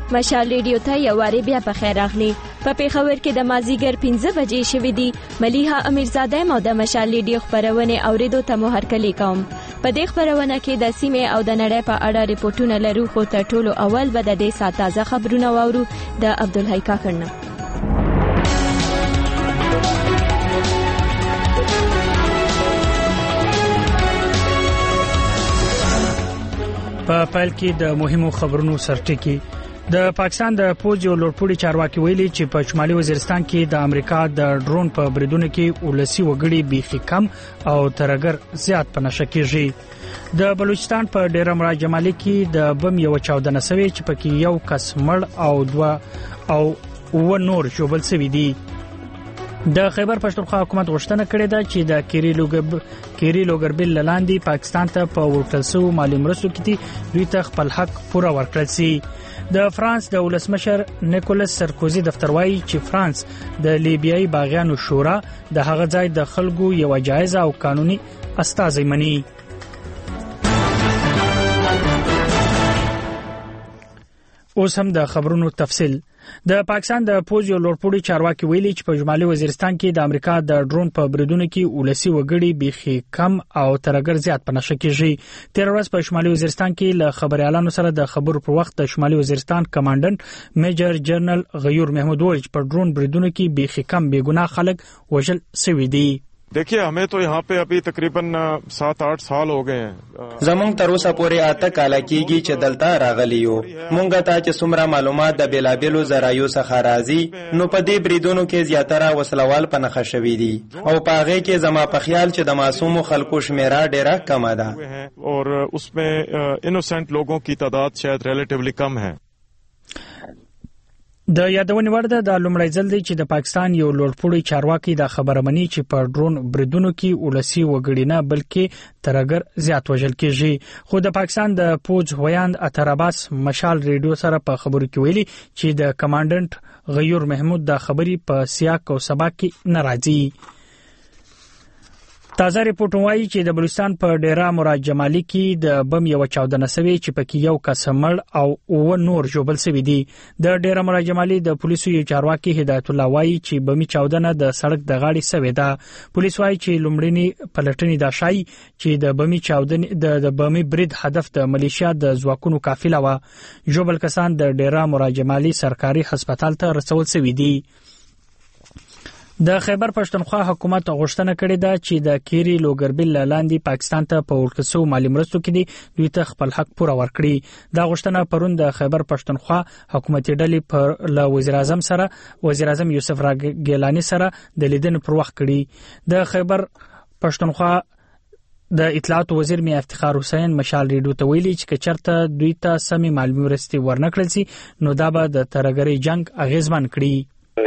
مشال ریډیو ته یو واری بیا په خیر راغلی. په پیښور کې د مازیګر 15 بجې شوې دي. ملیحه امیرزاده مو د مشال ریډیو خبرونه اوریدو ته مو هرکلی کوم. په دې خبرونه کې د سیمې او د نړۍ په اړه ریپورتونه لرو، خو تر ټولو اول به د دې ساعت تازه خبرونه واورو د عبدالحی کاکړ. په پیل کې د مهمو خبرونو سرټکی. د پاکستان د پوځ یو لوړپوړي چارواکي ویلي چې په شمالي وزیرستان کې د امریکا د ډرون په بریدونو کې ولسی وګړي بیخي کم او ترګر زیات په نشه کېږي. د بلوچستان په ډیره مراد جمالي کې د بم یو چاودنه سوي چې پکې یو کس مړ او دوه او نور جوړل سوي دي. د خیبر پښتونخوا حکومت غوښتنه کړې ده چې د کیری لوګربل لاندې پاکستان ته په ورکړسو مالی مرستو کې دوی ته خپل حق پوره ورکړل شي. د فرانس د ولسمشر نیکولس سرکوزي دفتر وایي چې فرانس د لیبیایي باغیانو شورا د هغه ځای د خلکو یو جایزه او قانوني استازی مني. اوس هم د خبرونو تفصیل. د پاکستان د پوځ یو لوړپوړي چارواکي ویلي چې په شمالي وزیرستان کې د امریکا د ډرون په بریدونو کې ولسی وګړي بیخي کم او ترګر زیات په نشه کېږي. تیر ورځ په شمالي وزیرستان کې له خبريالانو سره د خبرو پر وخت د شمالي وزیرستان کمانډنټ میجر جنرال غیور محمود وایي چې په ډرون بریدونو کې بیخي کم بیګناه خلک وژل شوي دي. देखिए हमें तो यहाँ पे अभी तकरीबन 7-8 साल हो गए हैं. زمونږ تر اوسه پورې 8 کال کېږي چې دلته راغلی یو. مونږ ته چې څومره معلومات د بیلابیلو ذرایعو څخه راځي نو په دې بریدونو کې زیاتره وسلوال په نښه شوي دي او په هغه کې زما په خیال چې د معصومو خلکو شمیره ډیره کمه ده اور उसमें इनोसेंट लोगों की तादाद शायद रिलेटिवली कम है. د یادونې وړ ده د لومړی ځل دی چې د پاکستان یو لوړپوړي چارواکي د خبره مني چې په ډرون بریدونو کې ولسی وګړي نه بلکې ترګر زیات وژل کېږي. خو د پاکستان د پوځ هویاند اتر عباس مشال ریډیو سره په خبرو کې ویلي چې د کمانډنټ غیور محمود د خبري په سیاق او سباق کې ناراضي. تازه ریپورت وايي چې د بلوچستان په ډیره مراد جمالي کې د بم یو چاودنه سوي چې پکې یو کس مړ او نور جوړل شوی دي. د ډیره مراد جمالي د پولیسو یو چارواکي هدایت الله وايي چې بمي چاودنه د سړک د غاړې سوي ده. پولیس وايي چې لومړنی پلټنې دا شای چې د بمي چاودنې د بمي برید هدف د ملیشیا د ځواکونو قافله و. جوړل کسان د ډیره مراد جمالي سرکاري هسپتال ته رسول شوی دي. د خیبر پښتونخوا حکومت غوښتنه کړې ده چې د کیری لوګربل لاندې پاکستان ته په ورکړسو مالی مرستو کې دوی ته خپل حق پوره ورکړي. دا غوښتنه پرون د خیبر پښتونخوا حکومتي ډلې پر له وزیر اعظم یوسف راګیلانی سره د لیدنې پر وخت کړي. د خیبر پښتونخوا د اطلاعات وزیر میا افتخار حسین مشال ریډیو ته ویلي چې چرته دوی ته سمې مالی مرستې ورنکړل شي نو دا به د ترګري جنگ اغیزمن کړي.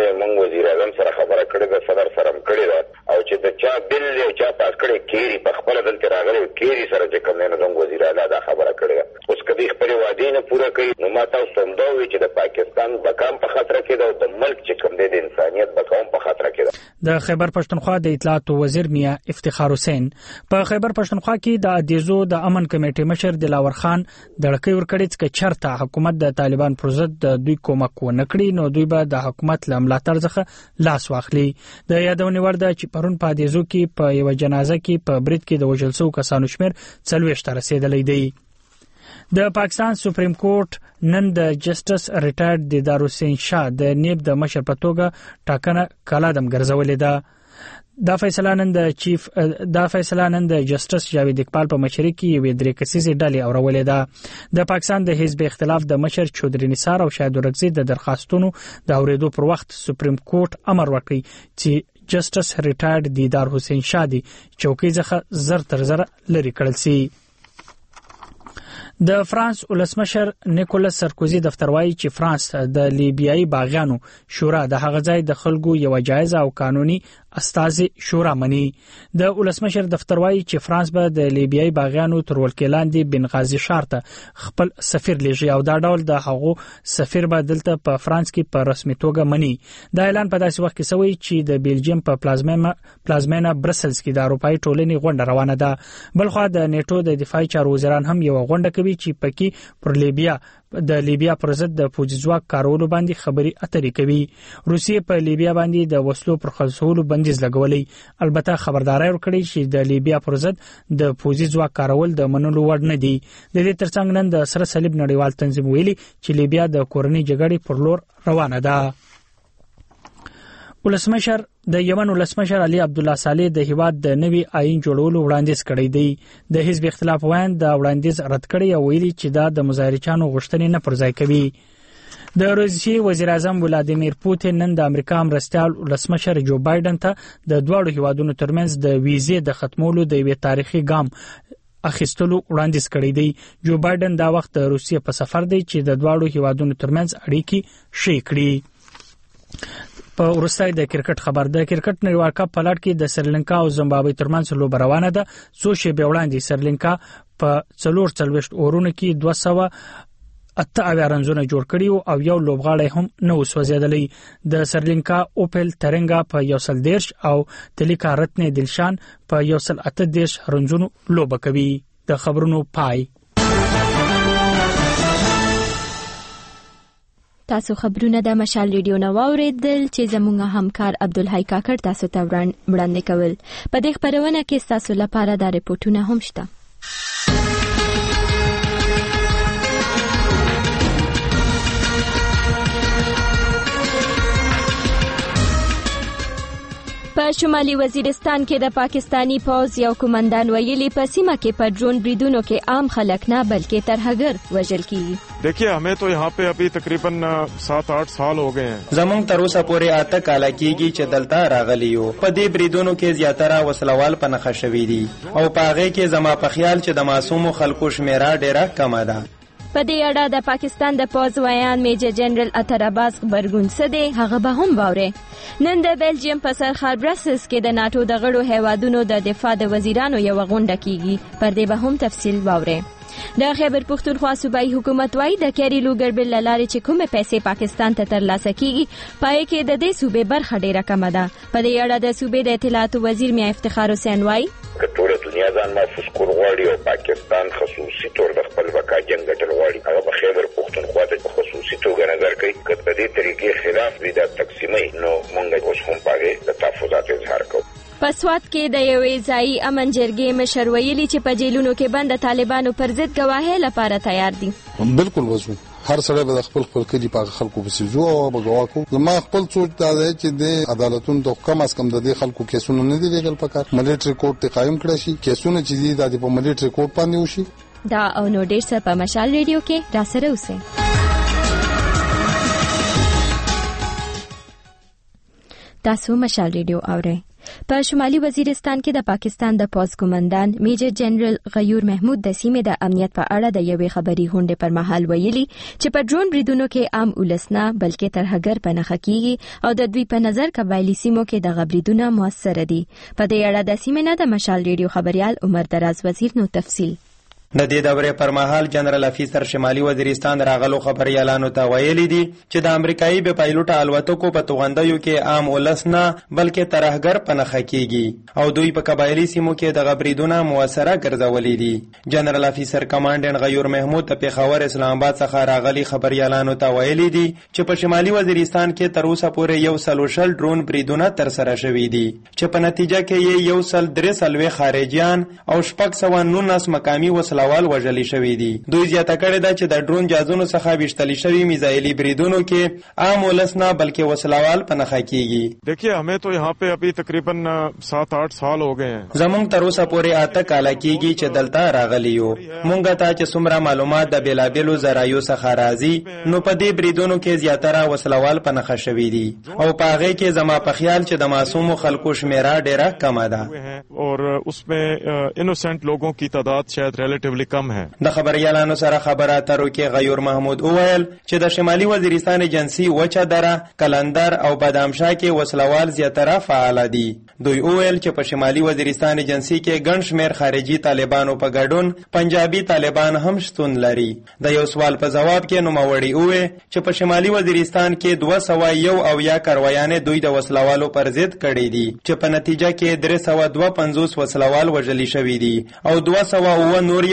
او چې د چا بل له چا پاس کړي کیری په خپل دلته راغلي کیری سره چې کوم نه زموږ وزیر اعلی دا خبره کړې اوس کدي خپل وعده نه پوره کړي نو ما تاسو ته دوی چې د پاکستان بقام په خطر کې ده او د ملک چې کوم د انسانيت بقام په خطر کې ده. د خیبر پښتونخوا د اطلاعات وزیر میا افتخار حسین په خیبر پښتونخوا کې د ادیزو د امن کمیټې مشر دلاور خان دړکې ورکړي چې چرته حکومت د طالبان پر ضد د دوی کومک ونکړي نو دوی به د حکومت له ملاتړ څخه لاس واخلي. د یادونې وړ ده چې پرون په ادیزو کې په یو جنازه کې په برید کې د وژل شوو کسانو شمیر 40 ته رسیدلی دی. د پاکستان سپریم کورټ نن د جسټس ریټایرډ دیدار حسین شاه د نیب د مشر په توګه ټاکنه کلادم ګرځولې ده. دا فیصله نن د جسټس جاوید اقبال په مشرۍ کې یو درې کسیزې ډلې اورولې ده. د پاکستان د حزب اختلاف د مشر چودري نثار او شاهد ورغزي د درخواستونو د اوریدو پر وخت سپریم کورټ امر وکړي چې جسټس ریټایرډ دیدار حسین شاه دی چوکۍ څخه زر تر زر لري کړل شي. د فرانس ولسمشر نیکولس سرکوزي دفتر وایي چې فرانس د لیبیایي باغیانو شورا د هغه ځای د خلکو یو جایزه او قانوني استازي شورا مني. د ولسمشر دفتر وایي چې فرانس به د لیبیایي باغیانو تر ولکې لاندې بنغازي ښار ته خپل سفیر لېږي او دا ډول د هغو سفیر به دلته په فرانس کې په رسمي توګه مني. دا اعلان په داسې وخت کې شوی چې د بیلجیم په پلازمینه برسلز کې د اروپایي ټولنې غونډه روانه ده. بلخو د نیټو د دفاعي چارو وزیران هم یو غونډه کوي چې پکې پر لیبیا د لیبیا پر ضد د پوځي ځواک کارولو باندې خبري اترې کوي. روسیې په لیبیا باندې د وسلو پر خلاصولو بندیز لګولې. البته خبرداري ورکړې چې د لیبیا پر ضد د پوځي ځواک کارول د منلو وړ نه دي. د دې ترڅنګ نن د سره صلیب نړیوال تنظیم ویلي چې لیبیا د کورنۍ جګړې پر لور روانه ده. ولسمشر د یمن ولسمشر علي عبد الله صالح د هیواد د نوي آئین جوړولو وړاندیز کړی دی. د حزب اختلاف وایي د وړاندیز رد کړی او ویلي چې دا د مظاهرچیانو غوښتنې نه پرځای کوي. د روسیې وزیر اعظم ولادیمیر پوتین نن د امریکا مرستیال ولسمشر جو بایدن ته د دواړو هیوادونو ترمنځ د ویزې د ختمولو د یو تاریخي ګام اخیستلو وړاندیز کړی دی. جو بایدن دا وخت د روسیې په سفر دی چې د دواړو هیوادونو ترمنځ اړیکې ښې کړي. په ورستای د کرکټ خبر. د کرکټ نړیوال کپ په لړ کې د سریلانکا او زیمبابوې ترمنځ لوبه روانه ده. څو شېبې وړاندې سریلانکا په 44 اورونو کې 208 رنزونه جوړ کړي او یو لوبغاړی هم نه وسوځیدلی. د سریلانکا اوپل ترنګا په 110 او تلیکا رتنه دلشان په 108 رنزونو لوبه کوي. د خبرونو پای. تاسو خبرونه د مشال ریډیو نو اوریدل چې زموږ همکار عبدالحی کاکړ تاسو ته وړاندې کول. په دې خبرونه کې تاسو لپاره د ریپورتونه هم شته. په شمالي وزیرستان کې د پاکستانی پوځ یو کمانډان ویلي په سیمه کې په ډرون بریدونو کې عام خلک نه بلکې ترهګر وژل کیږي. देखिए हमें तो यहाँ पे अभी तकरीबन 7-8 साल हो गए हैं. زمونږ تر اوسه پورې 8 کاله کېږي چې دلته راغلی یو. په دې بریدونو کې زیاتره وسلوال په نښه شوي دي او په هغې کې زما په خیال چې د معصومو خلکو شمیره ډیره کمه ده. په دې اړه د پاکستان د پوځ ویان میجر جنرال اتر عباس خبرګون څه دی هغه به هم واوري. نن د بیلجیم په سرخار برسلز کې د ناتو د غړو هیوادونو د دفاع د وزیرانو یو غونډه کیږي. پر دې به هم تفصیل واوري. د خیبر پختونخوا صوبایي حکومت وايي د کیری لوګر بل لارې چې کومه پیسې پاکستان ته ترلاسه کیږي پای کې د دې صوبې برخه ډیره کمه ده. په دې اړه د صوبې د اطلاعات وزیر میا افتخار حسین وايي ټول دنیا ځان محفوظ کول غواړي او پاکستان خصوصي تور د خپل بقا جنګ ګټل غواړي. هغه په خیبر پختونخوا ته خصوصي توګه نظر کوي. که په دې طریقې خلاف وي د تقسیمي نو موږ اوس هم پاره د تحفظات اظهار کوو. په سوات کې د یوې ځایي امن جرګې مشر ویلي چې په جیلونو کې بند طالبانو پر ضد گواهی لپاره تیار دي. بالکل وځو. هر سړی به خپل کلی په خلکو پسې ځو او به گواه کو. زما خپل سوچ دا دی چې د عدالتونو د کم از کم د دې خلکو کیسونه نه دي لګل پکار. ملټری کورټ ته قائم کړی شي. کیسونه چې دي د په ملټری کورټ باندې وشي. دا او نو ډیر څه په مشال ریډیو کې را سره اوسئ. تاسو مشال ریډیو اورئ. په شمالي وزیرستان کې د پاکستان د پوځ کمانډان میجر جنرال غیور محمود د سیمې د امنیت په اړه د یوې خبري غونډې پر مهال ویلي چې په ډرون بریدونو کې عام ولس نه بلکې ترهګر په نښه کیږي او د دوی په نظر قبایلي سیمو کې د غبریدونه موثر دي. په دې اړه د سیمې نه د مشال ریډیو خبريال عمر دراز وزیر نو تفصیل. د دې دورې پر مهال جنرال افیسر شمالي وزیرستان راغلو خبريالانو ته ویلي دي چې د امریکایي بې پایلوټه الوتکو په توغندیو کې عام ولس نه بلکې ترهګر په نښه کیږي او دوی په قبایلي سیمو کې د غبریدونه موثره ګرځولي دي. جنرال افیسر کمانډنټ غیور محمود د پیښور اسلام آباد څخه راغلي خبريالانو ته ویلي دي چې په شمالي وزیرستان کې تر اوسه پورې 130 ډرون بریدونه تر سره شوي دي چې په نتیجه کې یې 133 خارجيان او 619 مقامي وسلوال وژلي شوي دي. دوی زیاته کړې ده چې د ډرون جازونو څخه ویشتلي شوي میزایلي بریدونو کې عام ولس نه بلکې وسلوال په نښه کیږي. देखिए हमें तो यहाँ पे अभी तकरीबन 7-8 साल हो गए हैं. زمونږ تر اوسه پورې 8 کاله کېږي چې دلته راغلی یو. مونږ ته چې څومره معلومات د بېلابېلو ذرایعو څخه راځي نو په دې بریدونو کې زیاتره وسلوال په نښه شوي دي او په هغې کې زما په خیال چې د معصومو خلکو شمیره ډیره کمه ده और उसमें इनोसेंट लोगों की तादाद शायद रिलेटिवली कम है. د خبريالانو سره خبره اترو کې غیور محمود وویل چې د شمالي وزیرستان ایجنسی وچه دره، کلندر او بادامشاه کې وسلوال زیاتره فعال دي. دوی وویل چې په شمالي وزیرستان ایجنسی کې ګڼ شمېر خارجي طالبانو په ګډون پنجابي طالبان هم شتون لري. د یو سوال په جواب کې نوموړي وویل چې په شمالي وزیرستان کې 201 کاروایانې دوی د وسلوالو پر ضد کړي دي چې په نتیجه کې 352 وسلوال وژلي شوي دي او 209 نور یې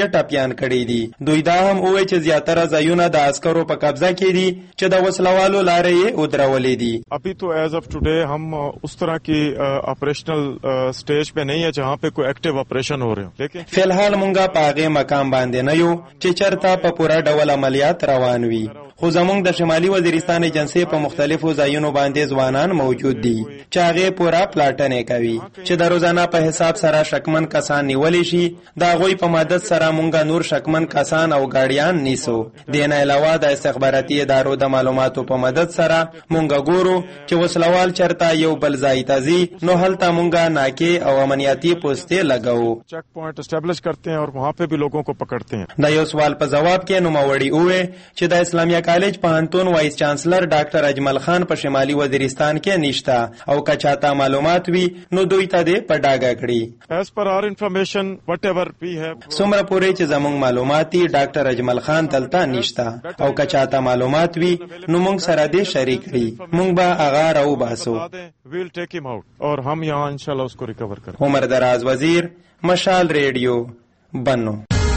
ټپيان کړي دي. دوی دا هم وایي چې زیاتره ځایونه د عسکرو په قبضه کې دي چې د وسلوالو لارې یې ودرولې دي. अभी तो एज ऑफ टुडे हम उस तरह की ऑपरेशनल स्टेज पे नहीं है जहाँ पे कोई एक्टिव ऑपरेशन हो रहे हो. लेकिन فلحال مونږه په هغه مقام باندې نه یو چې چرته په پوره ډول عملیات روان وي. خو زمونږ د شمالي وزیرستان ایجنسی په مختلفو ځایونو باندې ځوانان موجود دي چې هغه پوره پلاټنې کوي چې د روزانه په حساب سره شکمن کسان نیولې شي. دا غوي په مدد سره مونږه نور شکمن کسان او ګاډیان نیسو. دین علاوه د استخباراتي ادارو د معلوماتو په مدد سره مونږه ګورو چې وسلوال چرته یو بل ځای ته ځي نو هلته مونږه ناکې او امنیتي پوسټې لګاو. चेक पॉइंट एस्टैब्लिश करते हैं और वहाँ पे भी लोगों को पकड़ते हैं. دا یو سوال په جواب کې نوموړي وویل چې د اسلامیه کالج پوهنتون وایس چانسلر ډاکټر اجمل خان په شمالي وزیرستان کې نشته او که چاته معلومات وي نو دوی ته دې په ډاګه کړي. As per our information, whatever we have. څومره پورې چې زموږ معلومات دي ډاکټر اجمل خان دلته نشته او که چاته معلومات وي نو موږ سره دې شریک کړي. موږ به هغه راوباسو. We'll take him out और हम यहाँ इंशाल्लाह उसको रिकवर करें. عمر دراز وزیر، مشال ریډیو، بنو.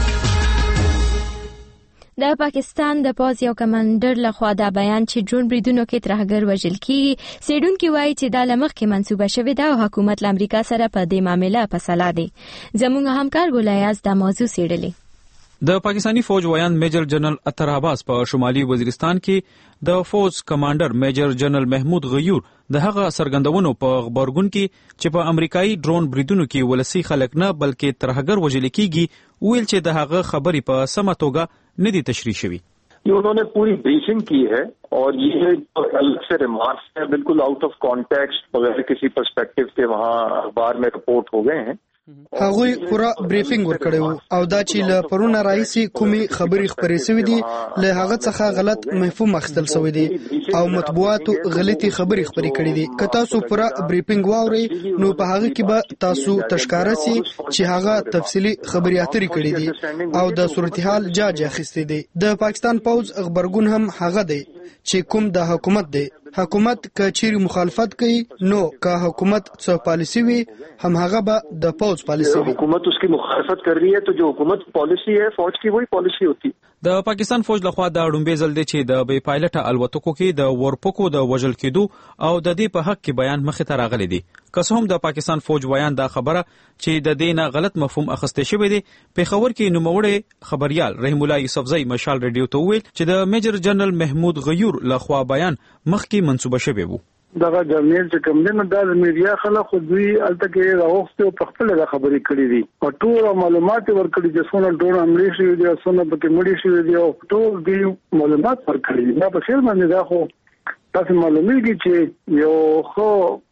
د پاکستان د پوز یو کمانډر لخوا دا بیان چې ډرون بریدونو کې ترهګر وژل کیږي سیډونکو وایي چې دا لمخ کې منسوبه شوې ده او حکومت له امریکا سره په دې معاملې په صلاح دی. زموږ همکار ګولیاز دا موضوع سیډلې. د پاکستانی فوج وایان میجر جنرال اطهر عباس په شمالي وزیرستان کې د فوج کمانډر میجر جنرال محمود غیور د هغه سرګندونو په خبرګون کې چې په امریکایي ډرون بریدونو کې ولسی خلک نه بلکې ترهګر وژل کیږي ویل چې د هغه خبرې په سمه توګه نه دي تشریح شوی. ये उन्होंने पूरी ब्रीफिंग की है और ये अलग से रिमार्क्स है बिल्कुल आउट ऑफ कॉन्टेक्स्ट बगैर किसी पर्सपेक्टिव के वहाँ अखबार में रिपोर्ट हो गए हैं. هغوی پورا بریفینګ ورکړی وو او دا چې له پرونه راځي کومي خبري خبرې سوي دي له هغه څخه غلط مفهوم اخیستل سوی دي او مطبوعاتو غلطي خبري خبرې کړې دي. که تاسو پورا بریفینګ واورئ نو په هغه کې به تاسو تشکاره سي چې هغه تفصيلي خبري اترې کړې دي او د صورتحال جاج اخیستې دي. د پاکستان پوز خبرګون هم هغه دی چې کوم د حکومت دی. حکومت که چیرې مخالفت کوي نو که حکومت څه پالیسی وي هم هغه به د فوج پالیسی وي. حکومت उसकी मुखालफत कर रही है तो जो हुकूमत पॉलिसी है फौज की वही पॉलिसी होती है. د پاکستان فوج لخوا د اډومبې ځل دی چې د بې پایلټه الوتکو کې د ورپکو د وژل کېدو او د دې په حق کې بیان مخې ته راغلی دی. که څه هم د پاکستان فوج وایان دا خبره چې د دې نه غلط مفهوم اخیسته شوی دی پېښور کې نوموړی خبريال رحیم الله یوسفزئی مشال ریډیو ته ویل چې د میجر جنرال محمود غیور لخوا بیان مخکې منسوبه شوی وو. دغه جرنیل چې کوم دی نو د میډیا خلک خو دوی الته کې راوخته او په خپل خبرې کړې دي او ټول معلومات ورکړي چې څونه ډور عملي شوی دی او څونه پکې مړي شوی دی او ټول دې معلومات ورکړي. دا په خیر باندې دا خو تاسو معلومیږي چې یو خو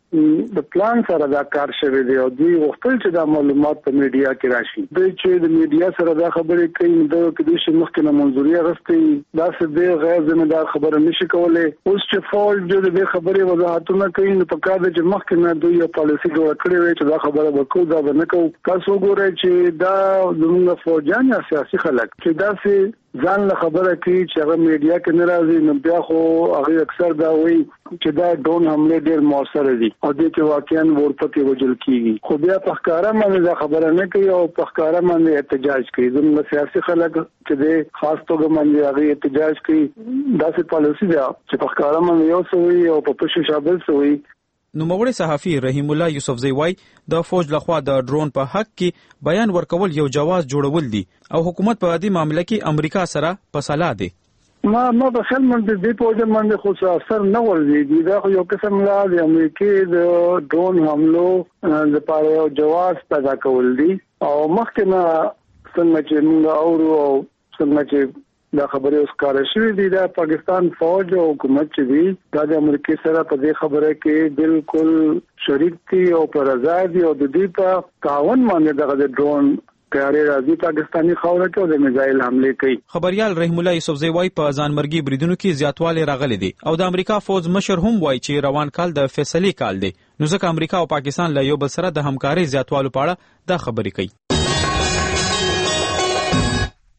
د پلان سره دا کار شوی دی او دوی وختل چې دا معلومات په میډیا کې راشي. دوی چې د میډیا سره دا خبرې کوي نو د دوی چې مخکې نه منځوري غوښتي دا څه دی غیر ذمہدار خبره نشي کولای. اوس چې فوج د خبرې وضاحتونه کوي نو په کار د چې مخکې نه دوی یو پالیسي جوړ کړې وي چې دا خبره وکړو دا نه کوو. تاسو ګورئ چې دا زموږ فوجان یا سیاسي خلک چې دا څه ځان له خبره کوي چې هغه میډیا کې ناراضي نو بیا خو هغه اکثر دا وایي چې دا ډرون حمله ډېر موثر دي او دې کې واقعا ورپکې وژل کیږي خو بیا په ښکارا باندې دا خبره نه کوي او په ښکارا باندې احتجاج کوي. زموږ سیاسي خلک چې د خاص توګه باندې هغه احتجاج کوي دا څه پالیسي ده چې په ښکارا باندې یو سوي او په پښو شابل سوي. نوموړی صحافي رحیم الله یوسفزئی وای د فوج لخوا د ډرون په حق کې بیان ورکول یو جواز جوړول دي او حکومت په دې معاملې کې امریکا سره په صلاح دی. ما په خپل منځ دې په وجه باندې خو اثر نه ورزيدي دا یو قسم لا د امریکای د ډرون حملو لپاره یو جواز پیدا کول دي او مخکې نه څنګه چې موږ اورو او څنګه چې دا خبره اوس کار شوې دي دا پاکستان فوج او حکومت چې دی دا د امریکای سره په دې خبره کې بالکل شریک دي او پر آزادي او د دې په تعاون باندې د ډرون تیارې راځي پاکستانی خاوره کې د میزایل حمله کوي. خبريال رحیم الله یوسفزئی وای په ځانمرګي بریدونو کې زیاتوالی راغلي دي او د امریکا فوج مشر هم وای چې روان کال د فیصلې کال دی نو ځکه امریکا او پاکستان له یو بل سره د همکارۍ زیاتوالو په اړه دا خبرې کوي.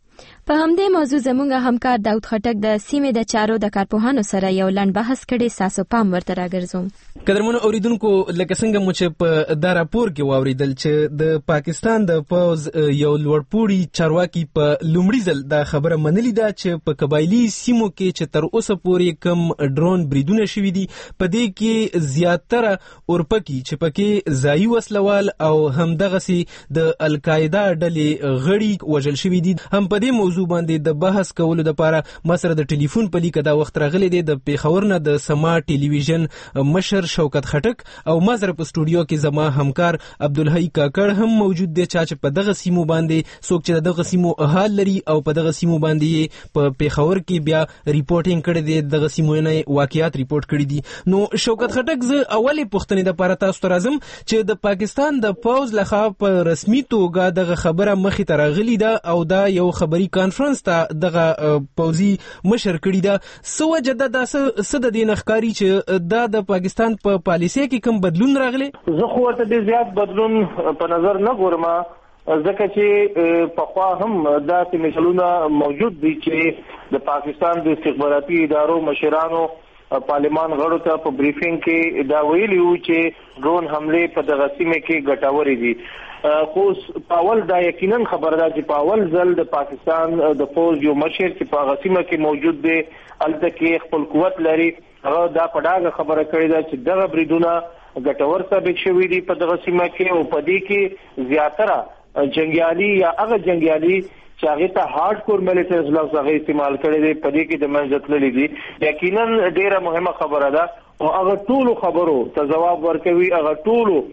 په همدې موضوع زموږ همکار داود خټک د سیمې د چارو د کارپوهانو سره یو لنډ بحث کړي، تاسو پام ورته راګرځوم. قدرمنو اوریدونکو، لکه څنګه مو چې په دا راپور کې واوریدل چې د پاکستان د پوز یو لوړپوړي چارواکي په لومړي ځل دا خبره منلې ده چې په قبایلی سیمو کې چې تر اوسه پورې کم ډرون بریدونه شوي دي، په دې کې زیاتره اورپکي چې پکې ځایي وسلوال او همدغسي د القاعده ډلې غړي وژل شوي دي. هم په دې موضوع باندې د بحث کولو لپاره ما سره د ټلیفون په لیکه دا وخت راغلی دی د پیښور نه د سما ټلویزیون مشر شوکت خټک، او ما سره په سټوډیو کې زما همکار عبدالحی کاکړ هم موجود دی چې په دغه سیمو باندې څوک چې دغه سیمو احال لري او په دغه سیمو باندې په پیښور کې بیا ریپورټینګ کړی دی، دغه سیمو نه واقعیات ریپورټ کړی دي. نو شوکت خټک، زه اولې پوښتنې د لپاره تاسو ته راځم چې د پاکستان د پوز لخوا په رسمي توګه دغه خبره مخې ته راغلې ده او دا یو خبري کانفرنس ته دغه پوزي مشر کړی ده. څه وجه ده دا څه د دې نښکاري چې دا د پاکستان په پالیسۍ کې کوم بدلون راغلی؟ زه خو ورته ډېر زیات بدلون په نظر نه ګورم، ځکه چې پخوا هم داسې مثالونه موجود دي چې د پاکستان د استخباراتي ادارو مشرانو پارلمان غړو ته په بریفینګ کې دا ویلي وو چې ډرون حملې په دغه سیمه کې ګټورې دي. خو پاول دا یقینا خبر ده چې پاول ځل د پاکستان د فوج یو مشر چې په هغه سیمه کې موجود دی، هلته کې خپل قوت لري، هغه دا په ډاګه خبره کړې ده چې دغه بریدونه ګټور ثابت شوي دي په دغه سیمه کې، او په دې کې زیاتره جنګیالي یا هغه جنګیالي چې هغه ته هارد کور ملیټریز لفظ هغه استعمال کړی دی، په دې کې د منځ تللي دي. یقینا ډیره مهمه خبره ده او هغه ټولو خبرو ته جواب ورکوي، هغه ټولو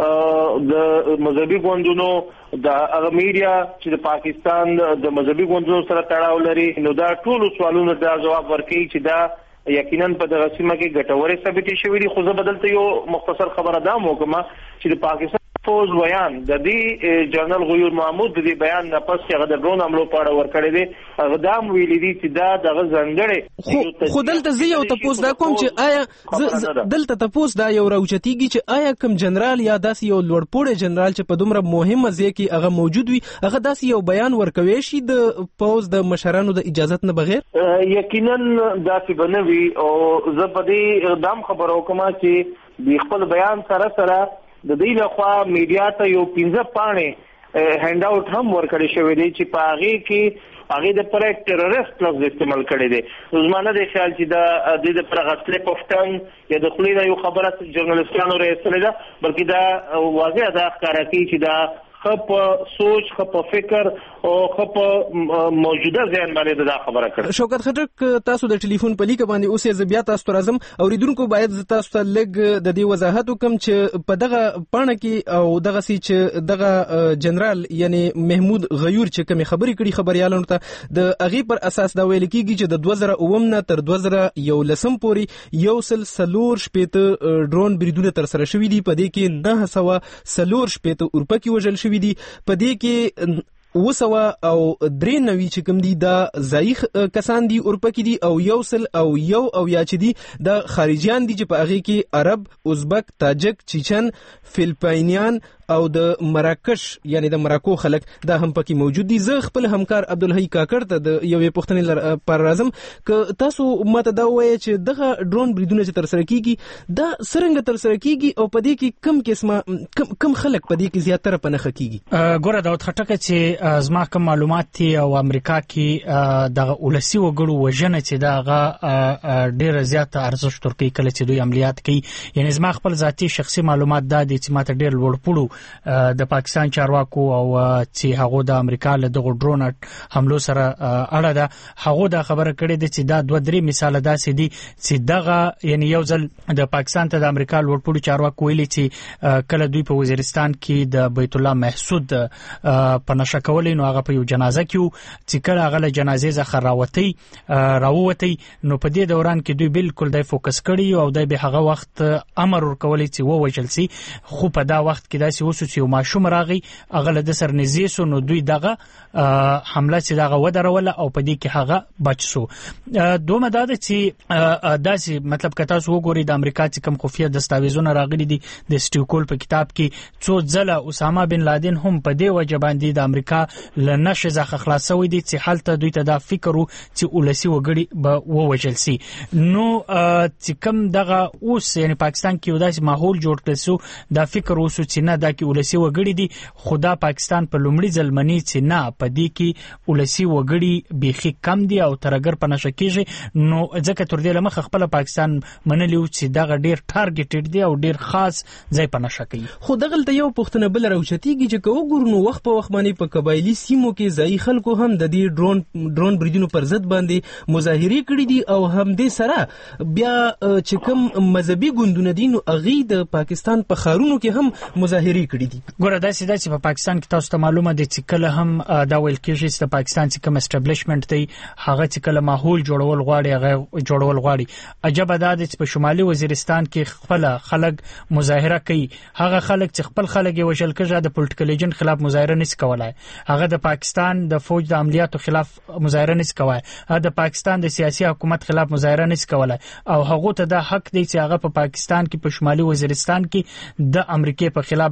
د مذهبي ګوندونو د هغه میډیا چې د پاکستان د مذهبي ګوندونو سره تړاو لري، نو دا ټولو سوالونو ته جواب ورکوي چې دا یقینا په دغه سیمه کې ګټورې ثابتې شوې دي. خو زه بدلته یو مختصر خبره دا وکړم چې د پاکستان فوز بیان د دې جنرال غیور محمود د دې بیان نه پس هغه د ډرون حملو په اړه ورکړی دی، هغه دا ویلي دي چې دا دغه ځانګړی خو دلته زه یو تپوس دا کوم چې آیا دلته تپوس دا یو راوچتیږي چې آیا کوم جنرال یا داسې یو لوړپوړی جنرال چې په دومره مهمه ځای کې هغه موجود وي، هغه داسې یو بیان ورکوي شي د پوز د مشرانو د اجازت نه بغیر؟ یقینا داسې به نه وي، او زه په دې اقدام خبره وکړم چې د خپل بیان سره سره د دې لخوا میډیا ته یو 15 پاڼې هند اوټ هم ورکړی شوی دی چې په هغه کې هغه د پر ټیرریست لفظ استعمال کړی دی. زمانه د خیال چې د دې پر غسل پفتن یا د خلینا یو خبره جرنالستانو رسېدله ده، بلکې دا واضح ده ښکاره کوي چې دا خپ سوچ، خپ فکر او خپ موجوده ذهن باندې دا خبره کړه. شوکت خټک، تاسو د ټلیفون په لیکه باندې اوس یې بیا تاسو ته راځم، اوریدونکو باید تاسو ته لږ د دې وضاحت وکم چې په دغه پاڼه کې او دغه سي چې دغه جنرال یعنی محمود غیور چې کوم خبرې کړي خبريالانو ته، د هغه پر اساس دا ویل کیږي چې د 2009 نه تر 2011 پورې یو سل سلور شپېته ډرون بریدونه تر سره شوي دي، په دې کې 904 شپېته اورپکي وژل شوي دي، په دې کې 293 چې کوم دي دا ځایي کسان دي اورپکي دي، او یو سل او یا چې دي د خارجيان دي چې په هغه کې عرب، ازبک، تاجک، چیچن، فلپاینیان او د مراکش یعنی د مراکو خلک دا هم پکې موجود دي. زه خپل همکار عبدالحی کاکړ ته د یوې پوښتنې پر راځم که تاسو ماته دا وایي چې دغه ډرون بریدونه چې تر سره کیږي دا څرنګه تر سره کیږي او په دې کې کم قسمه کم خلک په دې کې زیاتره پنهخه کیږي؟ ګوره داود خټک، چې زما کوم معلومات دي او امریکا کې دغه ولسی وګړو وژنه چې دغه ډیره زیاته ارزښت ورکوي کله چې دوی عملیات کوي. یعنی زما خپل ذاتی شخصي معلومات دا دي چې ماته ډیر لوړپوړو د پاکستان چارواکو او چې هغه د امریکا له دغه ډرون حملو سره اړه ده، هغه دا خبره کړې ده چې دا 2-3 مثال داسې دي چې دغه یعنی یو ځل د پاکستان ته د امریکا لوړپوړو چارواکو ویلي چې کله دوی په وزیرستان کې د بیت الله محسود په نشه کولې، نو هغه په یو جنازه کې چې کله هغه له جنازې څخه راووتی، نو په دې دوران کې دوی بالکل د فوکس کړي او د به هغه وخت امر ورکولې چې ووجل سي، خو په دا وخت کې داسې داسې وسو چې ماشوم راغی هغه له سر نږدې سو نو دوی دغه حمله چې دغه ودروله او په دې کې هغه بچ سو. دومره دا چې داسې مطلب که تاسو وګورئ د امریکا چې کوم خفیه دستاویزونه راغلي دي د سټیوکول په کتاب کې څو ځله اسامه بن لادن هم په دې وجه باندې د امریکا له نشه څخه خلاصوي دي چې حالت دوی ته دا فکر وو چې ولسی وګړي به ووجل سي. نو چې کوم دغه اوس یعنی پاکستان کې وداسې ماحول جوړ کړل سو دا فکر وسو چې نه دا کې ولسی وګړي دي خدا پاکستان په لومړي ځل مني چې نه په دې کې ولسی وګړي بيخي کم دي او ترګر په نشه کېږي. نو ځکه تر دې لمخ خپل پاکستان منلی و چې دغه ډیر ټارګټډ دی او ډیر خاص ځای په نشه کوي. خو دغه ته یو پښتنه بل راوچتيږي چې کو ګورنو وخت په وخت باندې په قبایلی سیمو کې ځای خلکو هم د دې ډرون بریدونو پر ضد باندې مظاهره کړې دي او هم دې سره بیا چې کوم مذهبي ګوندونه دي نو اغي د پاکستان په خارونو کې هم مظاهره کړې دي. ګوره داسې دا چې په پاکستان کې تاسو ته معلومه دي چې کله هم دا ویل کېږي چې د پاکستان چې کوم اسټابلیشمنت دی هغه چې کله ماحول جوړول غواړي هغه جوړول غواړي. عجب دا چې په شمالي وزیرستان کې خپل خلک مظاهره کوي هغه خلک چې خپل خلک یې وشل کېږي د پولیټیکل ایجنټ خلاف مظاهره نشي کولای هغه د پاکستان د فوج د عملیاتو خلاف مظاهره نشي کولای هغه د پاکستان د سیاسي حکومت خلاف مظاهره نشي کولای او هغه ته د حق دی چې هغه په پاکستان کې په شمالي وزیرستان کې د امریکای په خلاف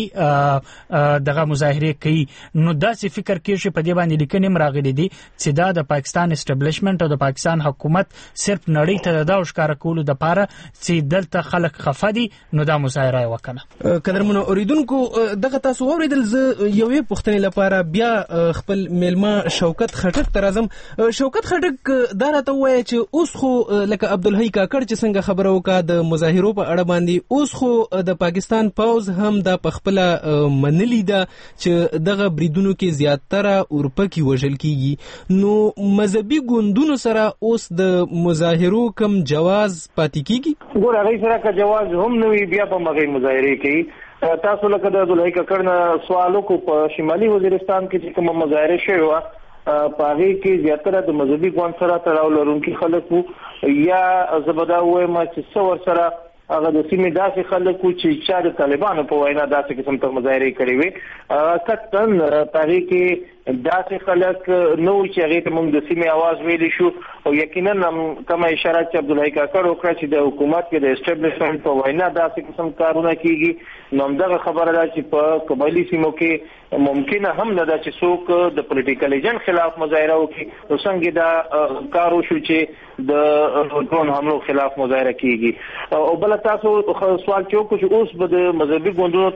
باندې دغه مظاهره کوي. نو داسې فکر کېږي په دې باندې لیکنې راغلي دي چې دا د پاکستان اسټابلیشمنت او د پاکستان حکومت صرف نړۍ ته دا ښکار کولو د پاره چې دلته خلک خفه دي نو دا مظاهره وکړه. قدرمنو اوریدونکو دغه تاسو اوریدل ز یوې پښتنې لپاره بیا خپل میلمه شوکت خټک ترازم. شوکت خټک دا راته وایي چې اوس خو لکه عبدالحی کاکړ چې څنګه خبره وکړه د مظاهرو په اړه باندې اوس خو د پاکستان پوز هم د پخپله منلی ده چې دغه بریدونو کې زیاتره اورپکي وژل کیږي. نو مذهبي ګوندونو سره اوس د مظاهرو کم جواز پاتې کیږي؟ ګور هغه سره که جواز هم نوي بیا په مغه مظاهره کوي. تاسو لکه د عبدالحی کاکړ نه سوالو کو په شمالي وزیرستان کې چې کوم مظاهره شوی و پاره کې زیاتره د مذهبي ګوند سره تړاو لرونکي خلک یا زبدا وایم چې څور سره هغه د سیمې داسې خلکو چې چا د طالبانو په وینا داسې قسم ته مظاهره کړې وي کتن پاره کې داسې خلک نو چې هغه ته موږ د سیمې आवाज ویلی شو او یقینا کومه اشاره چې عبدالحی کاکړ وکړه چې د حکومت کې د اسټابلیشمنت په وینا داسې قسم کارونه کیږي نو دغه خبره ده چې په قبایلی سیمو کې ممکن هم نه ده چې څوک د پولیټیکل ایجنټ خلاف مظاهره وکړي نو څنګه دا کار وشو چې د ډرون حملو خلاف مظاهره کیږي او بل تاسو سوال چې اوس به د مذهبي ګوندونو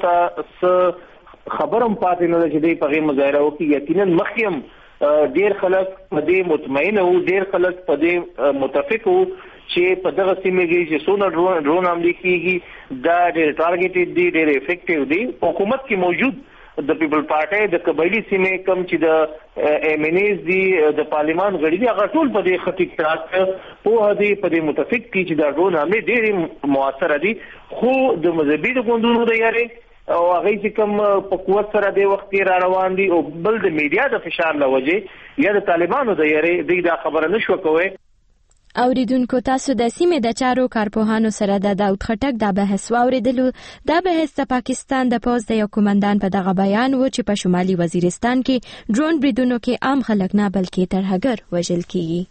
ته خبرم پاتې نه ده چې دوی په غي مظاهره وکړي یقینا مخکیم ډیر خلک په دې مطمئن او ډیر خلک په دې متفق وو چې په دغه سیمه کې چې څونه ډرون حملې کیږي دا ډیر ټارګټډ دي ډیر افیکټیو دي حکومت کې موجود د پیپل پارټي د قبایلی سیمه کم چې د ایمنیز دي د پارلیمان غړي دي هغه ټول په دې خطیق تراس په هدي په دې متفق دي چې دا ډرون حملې ډیر موثر دي خو د مذهبي ګوندونو د یاري او هغه چې کوم په قوت سره د وخت را روان دي او بل د میډیا د فشار لوجه یا د طالبانو د یاري دا خبره نشو کوي. اوریدونکو تاسو د سیمې د چارو کارپوهانو سره د داود خټک د بحث واوریدلو. دا بحث د پاکستان د پوز د یو کمانډان په دغه بیان و چې په شمالي وزیرستان کې ډرون بریدونو کې عام خلک نه بلکې ترهګر وژل کیږي.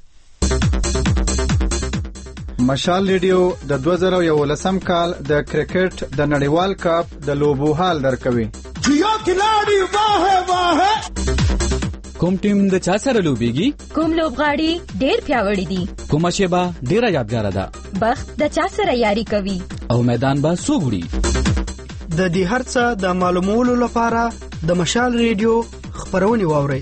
مشال ریډیو د 2011 کال د کرکټ د نړیوال کپ د لوبو حال درکوي. جیا کلاڑی واه کوم ټیم د چا سره لوبيږي؟ کوم لوبغاړي ډېر پیاوړي دي؟ کومه شیبه ډېره یادګار ده؟ بخت د چا سره یاري کوي؟ او میدان به څوک وړي؟ د دې هرڅه د معلومولو لپاره د مشال ریډیو خبرونه واورئ.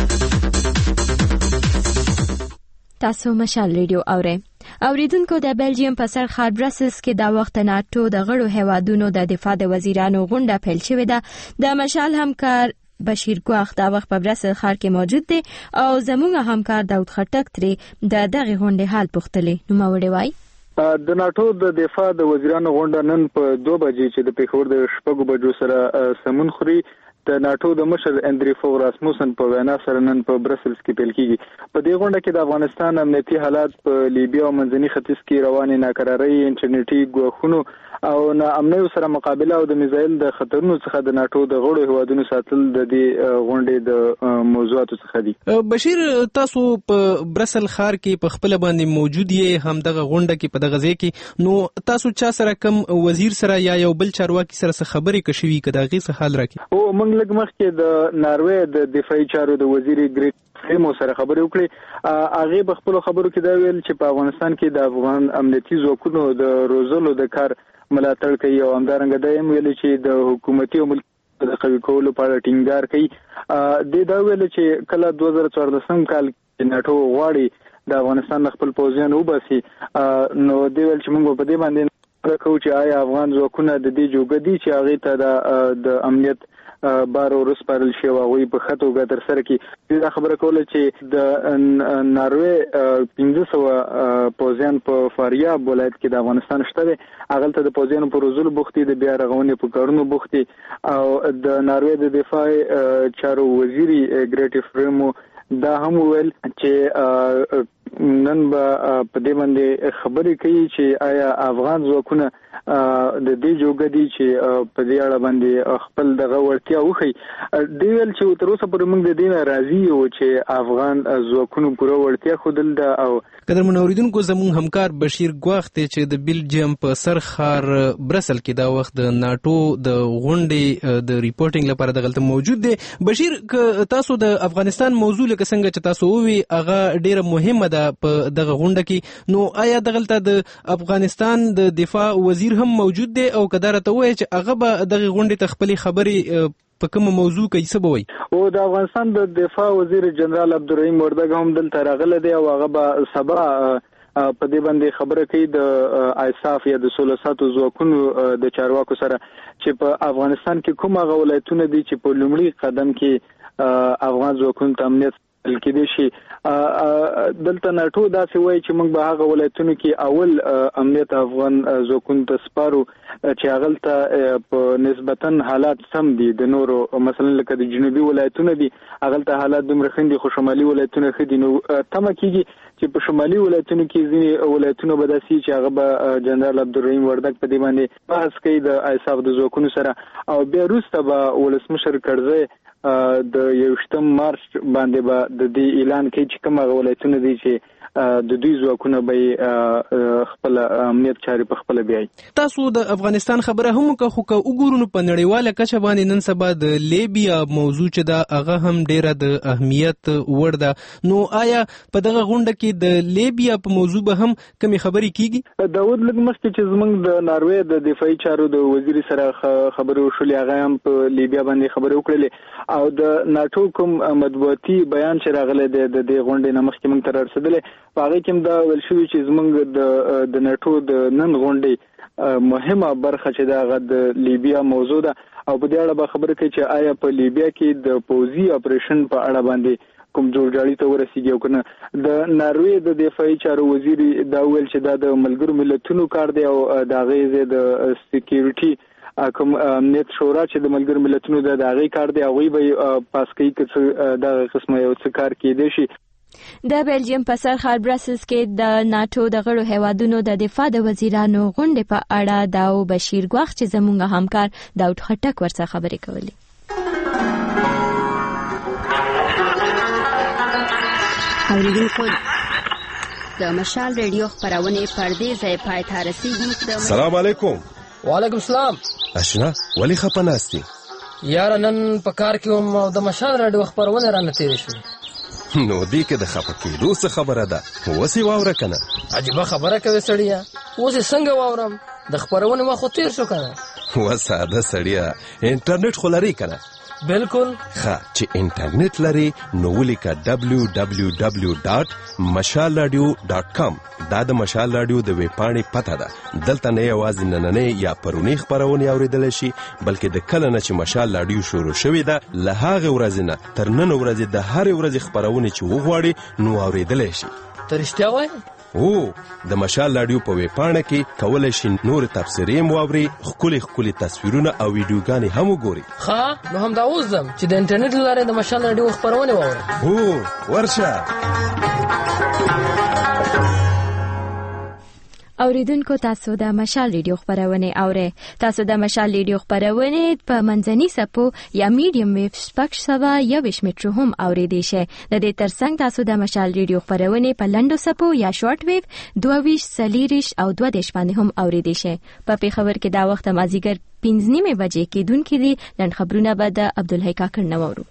تاسو مشال ریډیو اورئ. اوریدونکو د بلجیم په سر ښار برسلز کې د وخت ناتو د غړو هیوادونو د دفاع د وزیرانو غونډه پیل شوې ده. د مشال همکار بشیر ګواخ دا وخت په برسل ښار کې موجود دی او زموږ همکار داود خټک ترې د دغه غونډې حال پوښتلی. نو ماوړی وای د ناتو د دفاع د وزیرانو غونډه نن په 2 بجې چې د پیښور د 6 بجو سره سمون خوري د ناتو د مشر اندری فو راسموسن په وینا سره نن په برسلز کې پیل کیږي. په دې غونډه کې د افغانستان امنیتي حالات په لیبیا او منځني ختیځ کې روانې ناکرارۍ، انټرنیټي ګواښونو او ناامنیو سره مقابله او د میزایل د خطرونو څخه د ناتو د غړو هیوادونو ساتل د دې غونډې د موضوعاتو څخه دي. بشیر، تاسو په برسل ښار کې په خپل باندې موجود یې، هم دغه غونډه کې په دغه ځای کې، نو تاسو چا سره کم وزیر سره یا یو بل چارواکي سره څه خبرې کشوي کدا غي څه حال راکې؟ او موږ لږ مخکې د ناروې د دفاعي چارو د وزیر ګریټ فریم سره خبرې وکړې. هغه په خپل خبرو کې دا ویل چې په افغانستان کې د افغان امنیتي ځواکونو د روزلو د کار ملاتړ کوي او همدارنګه دا هم ویل چې د حکومتي او ملکي د قوي کولو په اړه ټینګار کوي. دا ویل چې کله 2014 کال کې ناتو غواړي د افغانستان خپل پوځیان وباسي، نو دی ویل چې موږ په دې باندې راکو چې آیا افغان ځواکونه د دې جوګدي چې هغه ته د امنیت بار ورس پرل شي او غوي په خطو غتر سره کې دا خبره کوله چې د ناروې 1500 پوزیان په فاریاب ولایت کې د افغانستان شته، هغه ته د پوزیانو په روزلو بوختي د بیا رغونې په کارونو بوختي. او د ناروې د دفاع چارو وزیر ګریټ فریم دا هم ویل چې نن به په دې باندې خبرې کوي چې آیا افغان ځواکونه د دې جوګدي چې په دې اړه باندې خپل دغه ورتیا وخی. دی ویل چې تر اوسه پورې موږ د دې نه راضي یو چې افغان ځواکونو پوره ورتیا خودل ده. او قدر منوریدونکو زمون همکار بشیر ګواخت چې د بلجیم په سرخار برسل کې دا وخت د ناتو د غونډې د ریپورټینګ لپاره دغلته موجود دی. بشیر، که تاسو د افغانستان موضوع لکه څنګه چې تاسو وی هغه ډیره مهمه ده په دغه غونډه کې، نو آیا دغلته د افغانستان د دفاع وزیر هم موجود دی او کدار ته وایي چې هغه به دغه غونډې ته خپل خبرې په کومه موضوع کې څه بوي؟ او د افغانستان د دفاع وزیر جنرال عبدالرحیم وردګ هم دلته راغله دی او هغه به سبا په دې باندې خبره کوي د ایساف یا د سولساتو ځواکونو د چارواکو سره چې په افغانستان کې کوم هغه ولایتونه دي چې په لومړي قدم کې افغان ځواکونو ته امنیت کې دي شي. دلته ناتو داسې وایي چې موږ به هغه ولایتونو کې اول امنیت افغان ځواکونو ته سپارو چې هغه ته په نسبتا حالات سم دي. د نورو مثلا لکه د جنوبي ولایتونو دي هغه ته حالات دومره ښه دي، خو شمالي ولایتونه ښه دي. نو تمه کېږي چې په شمالي ولایتونو کې ځینې ولایتونه به داسې چې هغه به جنرال عبدالرحیم وردګ په دې باندې بحث کوي د ایساف د ځواکونو سره. او بیا وروسته به ولسمشر کرزی د 21 مارچ باندې به د دې اعلان کوي چې کوم ولایتونه دي چې د دوی ځواکونه به خپل امنیت چاري په خپل بیاي. تاسو د افغانستان خبره هم خو که وګورو په نړیواله کچه باندې نن سبا د لیبیا موضوع چې دا هغه هم ډیره د اهمیت وړ ده، نو آیا په دغه غونډه کې د لیبیا په موضوع به هم کومې خبرې کیږي؟ داود لږ مخکې چې زمونږ د ناروې د دفاعي چارو د وزیر سره خبرې وشولې، هغه هم په لیبیا باندې خبرې وکړلې او د ناتو کوم مطبوعاتي بیان چې راغلی دی د دې غونډې نه مخکې موږ ته رارسېدلی، په هغه کې هم دا ویل شوي چې زمونږ د ناتو د نن غونډې مهمه برخه چې دا د لیبیا موضوع ده او په دې اړه به خبرې کوي چې آیا په لیبیا کې د پوځي اپریشن په اړه باندې کوم جوړجاړي ته ورسیږي او کنه. د ناروې د دفاعي چارو وزیر دا ویل چې دا د ملګرو ملتونو کار دی او دا غیزه د سکیورټي کوم امنیت شورا چې د ملګرو ملتونو د هغه کار دی هغه به پاس کوي چې دا قسمه یو څه کار کېدی شي. د بلجیم په سرخار برسلز کې د ناتو د غړو هیوادونو د دفاع د وزیرانو غونډې په اړه دا بشیر ګواخ چې زموږ همکار داود خټک ورڅخه خبرې کولې. اوریدونکو د مشال ریډیو خبرونه پردې ځای پای ته رسیدي. السلام علیکم. وعلیکم السلام. اشنا ولی خپناستی یار نن په کار کې هم د مشال ریډیو خبرونه را نتیری شو. نو دې کې د خپکېدو څه خبره ده؟ وسی واوره کنه. عجیبه خبره کوي سړیا. اوس څنګه واورم؟ د خبرونه ما خو تیر شو کنه. و ساده سړیا انټرنیټ خو لري کنه. بالکل. ښه چې انټرنیټ لري نو ولیکه www.mashalradio.com. دا د مشال رادیو د ویب پاڼې پته ده. دلته نه یوازې نننۍ یا پرونی خبرونه اوریدل شي بلکې د کله نه چې مشال رادیو شروع شوې ده له هغه ورځې نه تر نن ورځې د هر ورځې خبرونه چې وغواړي نو اوریدل شي. تر رښتیا وایي؟ د مشال رادیو په ویبپاڼه کې کولای شئ نور تفسیرې مواوري ښکلي تصویرونه او ویډیوګانې هم وګورئ. ښه نو همدا اوس ځم چې د انټرنیټ له لارې د مشال رادیو خپرونه واورم. ورشه. اوریدونکو تاسو د مشال ریډیو خبرونه اورئ. تاسو د مشال ریډیو خبرونه په منځني سپو یا میډیم ویو سپکش سوا یا 20 میټر هم اوریدئ شئ. د دې ترڅنګ تاسو د مشال ریډیو خبرونه په لنډو سپو یا شارټ ویو 22 سلیریش او 22 باندې هم اوریدئ شئ. په پیښور کې دا وخت مازیګر 5:30 بجې کېدونکې دي. لنډ خبرونه به د عبدالحی کاکړ نه واورو.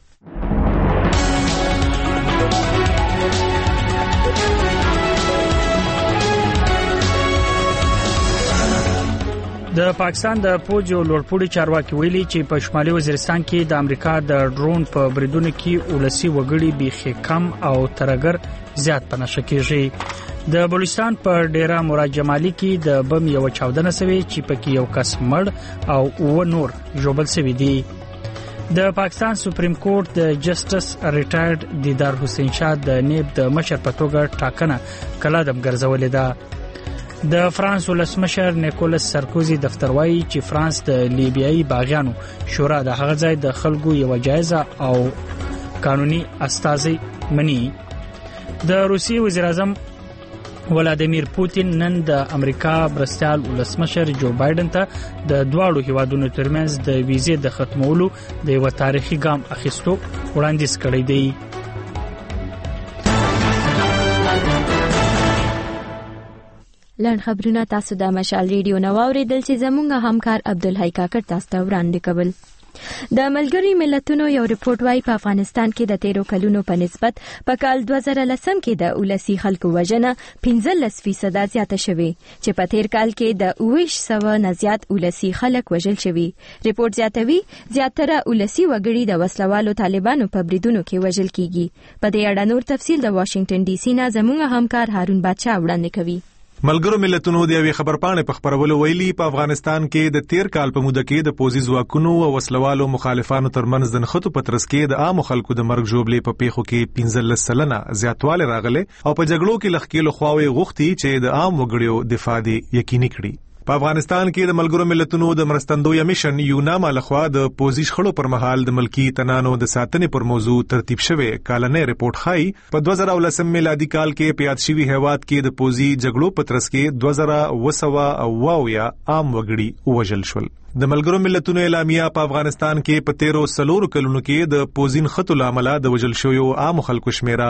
د پاکستان د پوج یو لوړپوړي چارواکي ویلي چې په شمالي وزیرستان کې د امریکا د ډرون په بریدونو کې ولسی وګړي بیخي کم او ترګر زیات پنهشه کیږي. د بلوچستان په ډیره مراد جمالي کې د بم یو چاودنه سوي چې پکې یو کس مړ او و نور ژوبل سوي دي. د پاکستان سپریم کورټ د جسټس ریټایرډ دیدار حسین شاه د نیب د مشر په توګه ټاکنه کلادم ګرځولې ده. د فرانس ولسمشر نیکولس سارکوزي دفتر وایي چې فرانس د لیبیایي باغیانو شورا د هغه ځای د خلکو یو جایزه او قانوني استازي مني. د روسي وزیر اعظم ولادیمیر پوتین نن د امریکا برستال ولسمشر جو بایدن ته د دواړو هیوادونو ترمنځ د ویزې د ختمولو د یو تاریخي ګام اخیستو وړاندیز کړی دی. لن خبرونه تاسو د مشال ریډیو نو اوریدل چې زمونږ همکار عبدالحی کاکړ تاسو ته وړاندې کول. د ملګری ملتونو یو ریپورت وايي په افغانستان کې د 13 کلونو په نسبت په کال 2010 کې د ولسی خلکو وژنه 15% زیاته شوه چې په تیر کال کې د 900 نه زیات ولسی خلک وژل شوي. ریپورت زیاتوي زیاتره ولسی وګړي د وسلوالو طالبانو په بریدونو کې وژل کیږي. په دې اړه نور تفصیل د واشنگټن ډي سي نه زموږ همکار هارون بادشاه وړاندې کوي. ملګرو ملتونو د یوې خبرپاڼې په خبرولو ویلي په افغانستان کې د 13 کال په موده کې د پوځي ځواکونو او وسلوالو مخالفانو ترمنځ د نښتو په ترڅ کې د عام خلکو د مرګ ژوبلې په پیښو کې 15% زیاتوالی راغلی او په جګړو کې لخکېلو خواوې غوښتي چې د عام وګړو دفاع دي یقیني کړي. په افغانستان کې د ملګرو ملتونو د مرستندوی میشن یوناما لخوا د پوزیش خړو پر مهال د ملکی تنانو د ساتنې پر موضوع ترتیب شوی کالنې ریپورت ښایي په 2019 میلادي کال کې پیاد شوی هیواد کې د پوزي جګړو په ترڅ کې 2200 عام وګړي وژل شول. د ملګرو ملتونو اعلامیه په افغانستان کې په 13 کلونو کې د پوزین خطو لامل د وژل شویو عام خلکو شمیره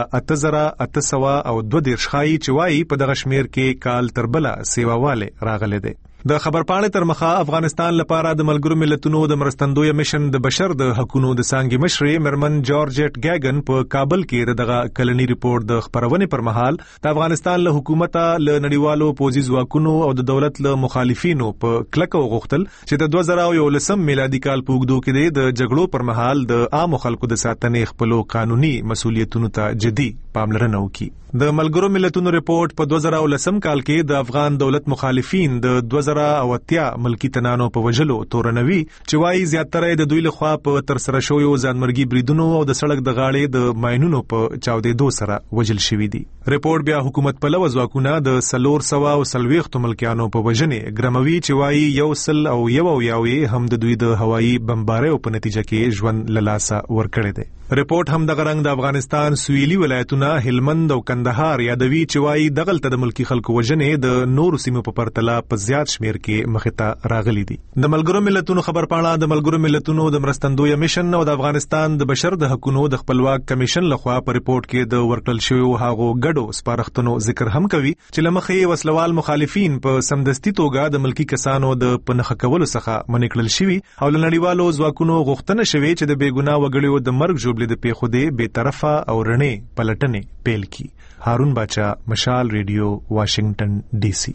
8802 ښایي چې وایي په دغه شمیر کې کال تربله سیواواله راغله ده. د خبرپاڼې تر مخه افغانستان لپاره د ملګرو ملتونو د مرستندوی میشن د بشر د حقوقو د څانګې مشرې مرمن جورجټ ګاګن په کابل کې دغه کلنی ریپورت د خبرونې پر مهال د افغانستان له حکومت له نړیوالو پوځي ځواکونو او د دولت له مخالفینو په کلکو غوښتل چې د 2019 میلادي کال په وګړو کې د جګړو پر مهال د عام خلکو د ساتنې خپل قانوني مسولیتونو ته جدي پاملرنه وکړي. د ملګرو ملتونو ریپورت په 2019 کال کې د افغان دولت مخالفین د 2008 ملکی تنانو په وجلو تورنوي چې وايي زیاتره د دوی لخوا په تر سره شویو ځانمرګي بریدونو او د سړک د غاړې د ماينونو په چاودېدو سره وجل شوی دي. ریپورت بیا حکومت په لو ځواکونه د 340 ملکیانو په وجنې ګرموي چې وايي یو هم د دوی د هوایي بمباریو په نتیجه کې ژوند للاسه ورکړي دي. ریپورت هم د غرنګ د افغانستان سویلي ولایتونه هلمند او کندهار یادوي چې وايي دغلت د ملکی خلکو وجنې د نورو سیمو په پرتله په زیات شمیر کې مخته راغلي دي. د ملګرو ملتونو خبرپاڼه د ملګرو ملتونو د مرستندوی میشن او د افغانستان د بشر د حقوقو د خپلواک کمیشن لخوا په ریپورت کې د ورکړل شویو هغو ګډو سپارښتنو ذکر هم کوي چې لمخې وسلوال مخالفین په سمدستي توګه د ملکی کسانو د پنخ کولو څخه منکړل شوی او لنړیوالو ځواکونو غوښتنه شوی چې د بیګناه وګړو د مرګ ژوبلې د پیښو به طرفه او رڼې پلټنې پیل کی. هارون باچا، مشال ریډیو، واشنگټن ډي سي.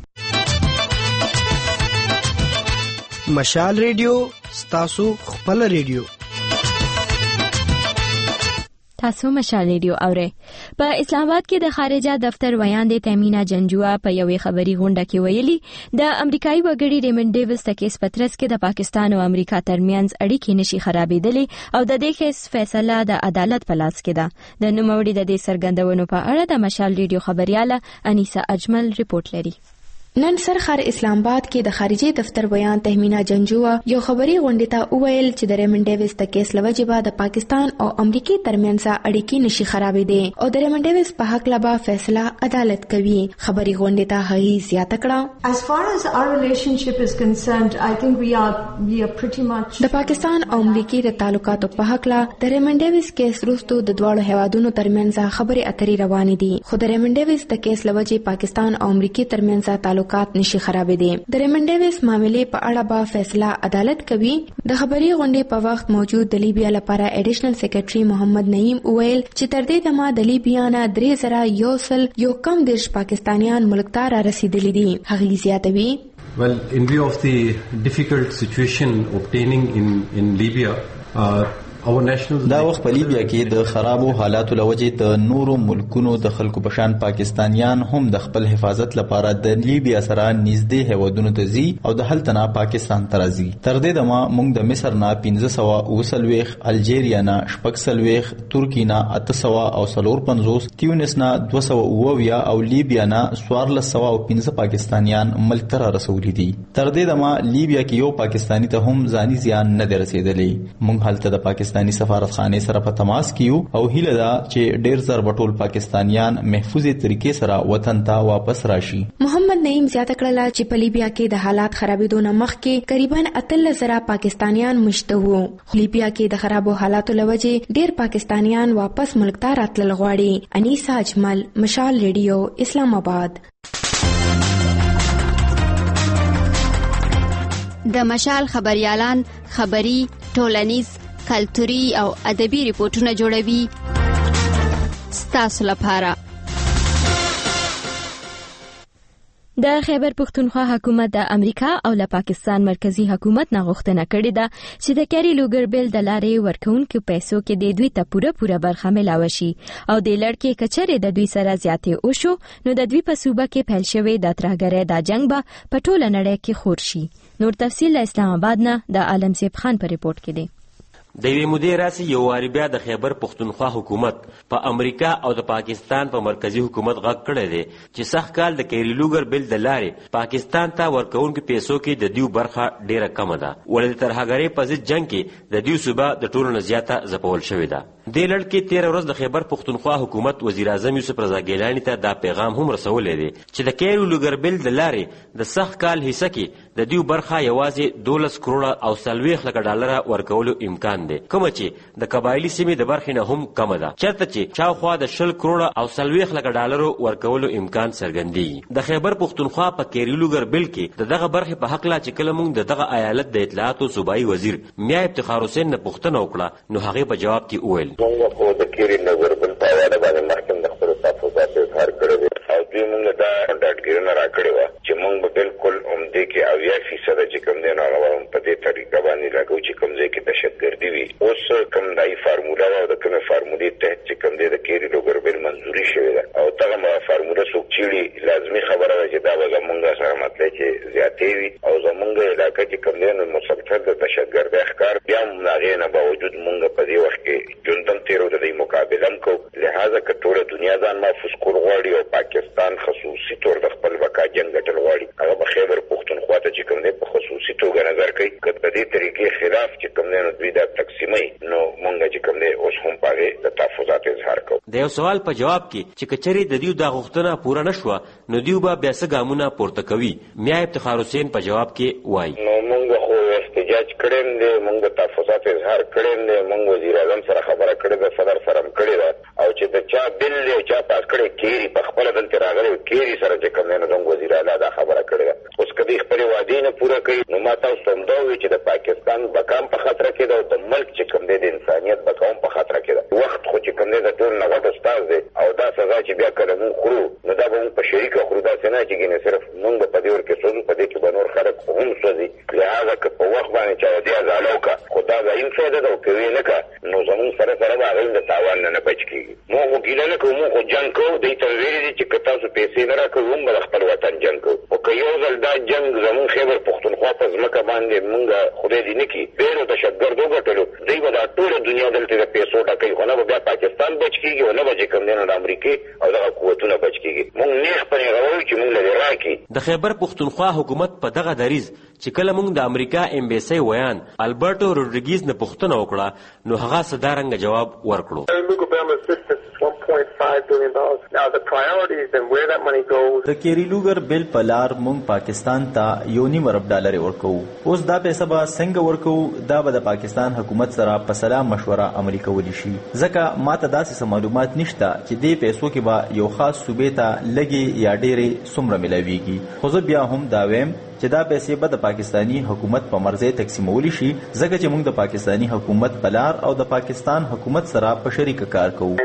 مشال ریډیو ستاسو خپل ریډیو. تاسو مشال ریډیو اورئ. په اسلام آباد کې د خارجه دفتر ویاندې تیمینا جنجوا په یوې خبري غونډه کې ویلي د امریکایي وګړي ریمن ډیویس د کیس پترس کې د پاکستان او امریکا ترمنځ اړیکې نشي خرابېدلې او د دې کیس فیصله د عدالت په لاس کې ده. د نوموړي د دې څرګندونو په اړه د مشال ریډیو خبرياله انیسا اجمل ریپورت لري. نن سرخر اسلام آباد کې د خارجي دفتر بیان تهمینا جنجوا یو خبري غونډه ته وویل چې د ریمن ډیویس د کیس لوجبه د پاکستان او امریکای ترمنځ اړیکې نشي خرابېدې او د ریمن ډیویس په حق لبا فیصله عدالت کوي. خبري غونډه ته هغه زیاته کړه As far as our relationship is concerned, I think we are pretty much د پاکستان او امریکای د تعلقاتو په حق لا د ریمن ډیویس کیس وروسته د دواړو هیوادونو ترمنځ خبري اترې روانې دي خو د ریمن ډیویس د کیس لوجې پاکستان او امریکای ترمنځ تعلقات نشي خرابېدي. د ریمن ډیویس معاملې په اړه به فیصله عدالت کوي. د خبري غونډې په وخت موجود د لیبیا لپاره ایډیشنل سیکریټري محمد نعیم وویل چې تر دې دمه د لیبیا نه 3000 کم دیش پاکستانیان ملک ته را رسیدلي دي. هغه زیاتوي Well, in view of the difficult situation obtaining in Libya, دا وخت په لیبیا کې د خرابو حالاتو لوجې د نورو ملکونو د خلکو پشان پاکستانیان هم د خپل حفاظت لپاره د لیبیا سره نږدې هیوادونو ته ځي او د هلته نه پاکستان ته راځي. تر دې دمه موږ د مصر نه 1540 الجیریا نه 40 ترکی نه 800 او 450 تیونس نه 220 او لیبیا نه 1415 پاکستانیان ملک ته رسولي دي. تر دې دمه لیبیا کې یو پاکستانی ته هم ځاني زیان نه دی رسیدلی. موږ هلته د پاکستاني سفارتخانه سره په تماس کیو او هیله ده چې ډیر زر بټول پاکستانیان محفوظه طریقې سره وطن ته واپس راشي. محمد نعیم زیاته کړل چې په لیبیا کې د حالات خرابېدو نه مخکې قریباً 13,000 پاکستانیان مشته وو. لیبیا کې د خرابو حالاتو لوجې ډیر پاکستانیان واپس ملک ته راتلل غواړي. انیسا اجمل، مشال ریډیو، اسلام آباد. د مشال خبريالان خبري، ټولنیز، کلتوري او ادبي ریپورتونه جوړوي ستاسو لپاره. د خیبر پختونخوا حکومت د امریکا او له پاکستان مرکزی حکومت نه غوښتنه کړې ده چې د کیری لوګر بیل د لارې ورکوونکو پیسو کې د دوی ته پوره برخه ملاوه شي او د لړکې کچره د دوی سره زیاتې وشو نو د دوی په صوبه کې پیل شوی د ترهګرۍ د جنگ به په ټوله نړۍ کې خور شي. نور تفصیل اسلام آباد نه د عالم سیب خان په ریپورت کې دی. د یوې مودې راسي یو واري بیا د خیبر پختونخوا حکومت په امریکا او د پاکستان په مرکزی حکومت غږ کړی دی چې سخت کال د کیری لوګر بیل د لارې پاکستان ته ورکوونکو پیسو کې د دیو برخه ډیره کمه ده ولې د ترهګرۍ په ضد جنگ کې د دیو صوبه د ټولو نه زیاته ځپول شوې ده. دې لړ کې 13 ورځ د خیبر پختونخوا حکومت وزیر اعظم یوسف رضا ګیلانی ته دا پیغام هم رسولی دی چې د کیری لوګر بیل د لارې د سخت کال حصہ کې د دیو برخه یوازې 12 کروڑه او 40 لک ډالر ورکولو امکان دی کوم چې د قبایلی سیمې د برخې نه هم کم ده چرته چې شاوخوا د 10 کروڑه او 40 لک ډالر ورکولو امکان څرګندېږي. د خیبر پختونخوا په کیری لوګر بیل کې دغه برخې په حق لا چې کله موږ دغه ایالت د اطلاعات او صوبایي وزیر میا افتخار حسین نه پوښتنه وکړه نو هغه په جواب کې وویل موږ خو د کیری لوګر بیل په اړه باندې محکم د خپل تفاصیل اظهار کړی او دوی موږ دا ډاډګیرنه راکړې وه چې موږ به بالکل عمدې کې 80% چې کوم دی نو هغه په دې طریقه باندې لګو چې کوم ځای کې دهشتګردي وي. اوس کوم دای فارموله او د کومه فارمولې تحت چې کوم دی د کیری لوګر بیل منځوري شوې ده او دغه فارموله څوک چیړي لازمي خبره ده چې دا به زمونږ سره مطلب چې زیاتې وي او زمونږ علاقه چې کوم دی نو مسلسل د دهشتګردۍ ښکار بیا هم هغې نه باوجود مونږ په دې وخت کې ژوندم تېرو د دوی مقابله هم کوو. لهذا که ټوله دنیا ځان محفوظ کول غواړي او پاکستان خصوصي طور د خپل بقا جنګ ګټل غواړي هغه به خیبر پختونخوا ته چې کوم دی په خصوصي توګه نظر کوي که په دې طریقې خلاف چې کوم دی نو دوی دا تقسیموي نو مونږ چې کوم دی اوس هم په هغې د تحفظات اظهار کوو. د یو سوال په جواب کې چې کچرې د دیو دا غوښتنه پوره نه شوه نو دیو به بیا څه ګامونه پورته کوي میا افتخار حسین په جواب کې وایي نو مونږ خو احتجاج کړی دی مونږ د تحفظات اظهار کړی دی مونږ وزیر اعظم سره خبره کړې ده صدر سره هم کړې ده او چې د چا بل دی چا پاس کړی کیری په خپله دلته راغلی کیری سره چې کوم دی نو زموږ وزیر اعلی دا خبره کړې ده. اوس که دوی خپلې وعدې نه پوره کوي نو ما تاسو ته همدا ووایي چې د پاکستان بقا هم په خطره کې ده او د ملک چې کوم دی د انسانیت بقا هم په خطره کې ده. وخت خو چې کوم دی د ټول نه غټ استاذ دی او دا سزا چې بیا کله مونږ خورو نو دا به مونږ په شریکه خورو داسې نه چې ګینې صرف مونږ به په دې ور کې سوځو په دې کې به نور خلک هم سوځي. لهغه که په وخت باندې چا ودې ازالو کا خدا غیم فایده ده او کوي نه کا نو زمون سره به هغه د تاوان نه بچ کیږي. مو ګیله نه کوو، مو جنگ کوو، د تلویری دي چې تاسو پیسې نه راکوي هم به خپل وطن جنگ کوو. او که یو ځل دا جنگ زمون خیبر پختونخوا په ځمکه باندې مونږ خدای دې نه کړي بیرو دهشتګرد وګټلو، دوی به دا ټوله دنیا دلته د پیسو ډکوي، خو نه به بیا پاکستان بچ کیږي او نه به چې کوم دی نو د امریکې او دغه قوتونه بچ کیږي. مونږ نیغ په نیغه وایو چې مونږ له دې راکړي. د خیبر پختونخوا حکومت په دغه دریځ چې کله موږ د امریکا ایمبیسي ویان البرټو روډریګیز نه پوښتنه وکړه نو هغه صدارنګ جواب ورکړو. د کیری لوګر بل پلار مونږ پاکستان ته $1.5 ورکو. اوس دا پیسې به څنګه ورکو؟ دا به د پاکستان حکومت سره په سلا مشوره عملي کولی شي. ځکه ماته داسې معلومات نشته چې دې پیسو کې به یو خاص صوبې ته لګي یا ډېرې څومره ملاويږي. خو زه بیا هم دا وایم چې دا پیسې به د پاکستانی حکومت په مرزه تقسیمول شي، ځکه چې موږ د پاکستانی حکومت پلار او د پاکستان حکومت سره په شریک کار کوو.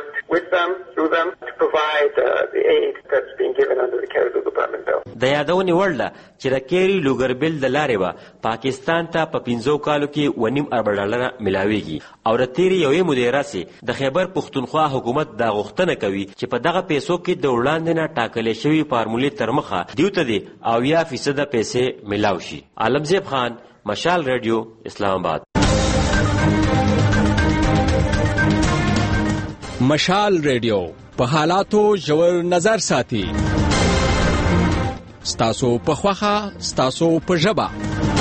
د یادونې وړ ده چې د کیری لوګر بل د لارې به پاکستان ته په 15 کالو کې $1.5 ملاويږي او د تیرې یوې مودې راسي د خیبر پختونخوا حکومت دا غوښتنه کوي چې په دغه پیسو کې د وړاندې نه ټاکلې شوی فارمولې تر مخه دیو ته دي او 80% پیسې ملاو شي. عالمزیب خان، مشال ریډیو، اسلام آباد. مشال ریډیو په حالاتو ژور نظر ساتي. ستاسو په خوخه، ستاسو په ژبه.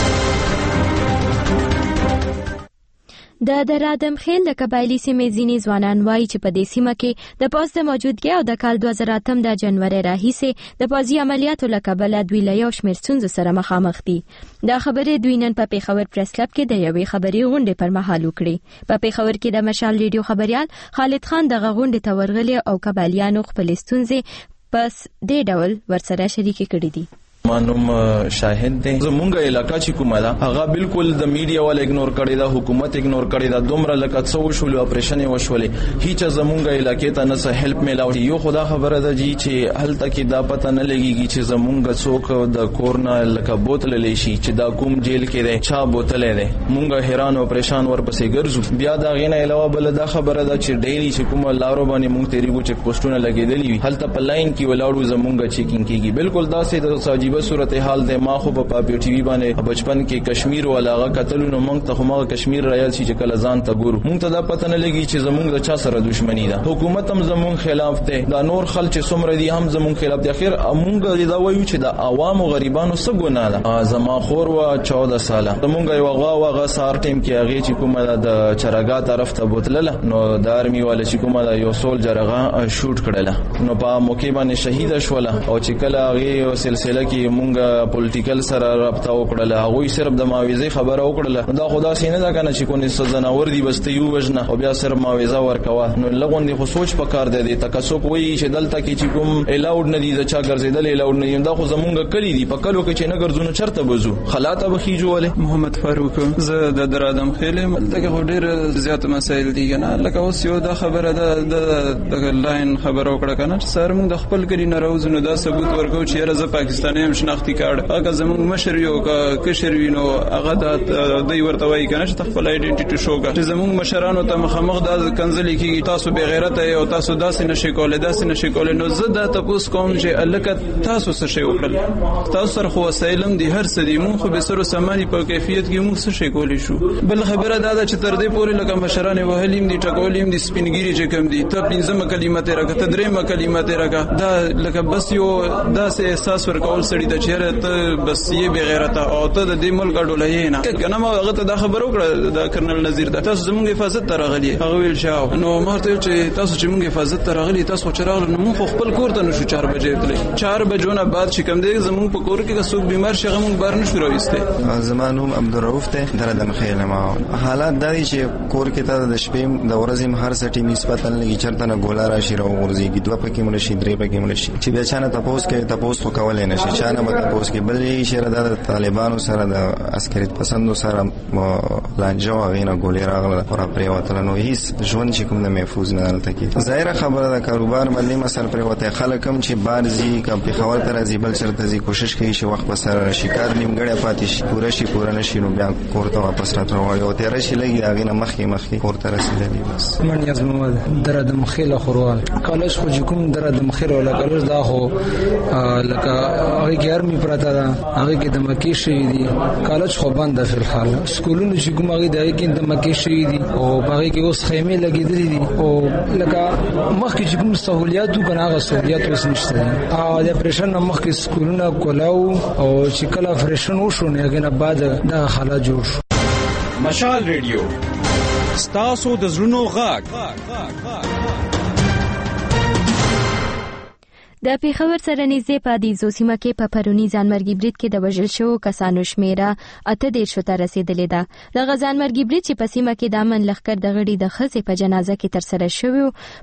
د درادم خیل د قبایلی سیمې ځینې ځوانان وایي چې په دې سیمه کې د پوځ د موجودګۍ او د کال 2008 د جنوري راهیسې د پوځي عملیاتو له کبله دوی له یو شمېر ستونزو سره مخامخ دي. دا خبرې دوی نن په پیښور پریس کلب کې د یوې خبري غونډې پر مهال وکړې. په پیښور کې د مشال ریډیو خبريال خالد خان دغه غونډې ته ورغلی او قبایلیانو خپل ستونزې پس دې ډول ورسره شریکې کړې دي. مانوم شاهد دی. زمونږه علاقہ چې کومه ده هغه بالکل د میډیا ول اګنور کړی دا، حکومت اګنور کړی دا. دومره لکه څو شول اپریشن وشولې، هیڅ زمونږه علاقې ته نه هیلپ میلاو. یو خدا خبره ده جی چې هلته کې دا پته نه لګیږي چې زمونږه څوک د کورنا لکه بوتل لشي چې دا کوم جیل کې دی چا بوتل دی. مونږه حیران او پریشان ورپسې ګرځو. بیا دا غینه علاوه بل دا خبره ده چې ډیلی چې کومه لارو باندې مونږ تیریږو چې پوسټونه لګیدلی وي، هلته په لاین کې ولاړو زمونږه چیکینګ کیږي. بالکل دا سه د ساجيبه صورتحال ده. ما خو په پاپیو ټي وي باندې بچپن کې کشمیر ولاغه کتلو نو مونږ ته خو ما کشمیر رایل شي چې کله ځان ته ګورو مونږ ته دا پته نه لګي چې زمونږ د چا سره دښمنی ده. حکومت هم زمونږ خلاف ده، دا نور خلک چې څومره دي هم زمونږ خلاف دي. اخر مونږ دا وایو چې د عوام او غریبانو څه ګناه ده. زما خور وا 14 ساله زمونږ یو غوا سار ټیم کې هغه چې کومه د چرګا طرف ته بوتلله نو د ارمي ولا چې کومه د یو سولجر هغه شوټ کړله نو په موقع باندې شهید شول. او چې کله هغه سلسله کې مونږ پولیټیکل سره رابطه وکړه، هغه صرف د معاوضه خبره وکړه. دا خدا سینه دا کنه چې کونی سزناور دی بس ته یو وجنه او بیا صرف معاوضه ورکوا. نو لغون دی خو سوچ پکار دی تکسو کوی چې دلته کې چې کوم الاود نه دی د چا ګرځیدل الاود نه. دا خو زمونږ کلی دی په کلو کې چې نه ګرځونو چرته بزو خلاته بخیجوله. محمد فاروق زه د درادم خیلم دغه ډیر زیات مسایل دي کنه. لکه اوس یو دا خبره د لاین خبره وکړه کنه چې سر موږ د خپل کلی نه راوځو. دا ثبوت ورکو چې زه پاکستاني هم شناختی کارت هغه زموږ مشر یو کشر وینو هغه د دوی ورته وایي کنه چې خپل ایډنټیټي شو کا چې زموږ مشرانو ته مخامخ د کنځلې کې تاسو به غیرت او تاسو داسې نشي کولای داسې نشي کولای. نو زه دا تاسو کوم چې الکه تاسو څه شي وکړل، تاسو سره خو وسایلم دي هر څه دي، مونږ خو به سره سماني په کیفیت کې مونږ څه شي کولی شو. بل خبره دا چې تر دې پورې لکه مشران وهلیم دي ټکولیم دي سپینګيري چې کم دي ته 15 کلمات راکته درېمه کلمات راکته دا لکه بس یو داسې احساس ورکول سړی د چیرې ته بس یې بغیرته او ته د دې ملک ډولې نه کنه. ما هغه ته دا خبر وکړه د کرنل نذیر ته تاسو زموږ حفاظت ته راغلی. هغه ویل شاو نو ما ته چې تاسو چې موږ حفاظت ته راغلی تاسو چې راغلی نو موږ خپل کور ته نشو 4 بجې تللی. 4 بجو نه بعد چې کوم دی زموږ په کور کې څوک بیمار شي هغه موږ بار نشو راوسته. زمانوم عبدالرؤف ته درادم خیل ما حالات دای چې کور کې ته د شپې د ورځې هر سټي نسبتا لګی چرته نه ګولا راشي راو ورځي کی دوه پکې مړ شي درې پکې مړ شي چې بیا چانه تاسو کې تاسو کولای نشي. چانه به تاسو کې بل شهر د طالبانو سره د عسکریت پسندو سره لانجه او غینه ګولې راغله پر پریوتل نو هیڅ ژوند چې کوم د محفوظ نه دلته کې ظاهره خبره د کاروبار باندې مسل پریوته خلک هم چې بارزي کم په خبر تر ازیبل چرته زی کوشش کوي چې وخت بسره شکار نیمګړی پاتې شي پوره شي پوره نشي نو بیا کوړه واپس راټروي او تیر شي لګي داغه مخکې کوړه رسیدلی بس من یزمو در د مخیله خروال کالج خو کوم در د مخیله ولا کالج دا خو لکه هغه کې ارمي پراته ده هغه کې د مکی شوی دي کالج خو بند فی الحال سکولونو چې کوم هغه د کې د مکی شوی دي او هغه کې اوس خیمه لګیدلې دي او لکه مخکې چې کوم سہولیات کنه هغه سہولیات اوس نشته او د پرشن مخکې سکولونه کولاو او چې کله فرشن وشو نه هغه نه بعد دا حالات جوړ شو. مشال ریډیو ستاسو د زړونو غږ د پیښور سره نږدې په دیزو سیمه کې په پرونی ځانمرګي برید کې د وژل شوو کسانو شمیره 18 ته رسیدلې ده. د ځانمرګي برید چې په سیمه کې د امن لښکر د غړي د ښځې په جنازه کې ترسره شوی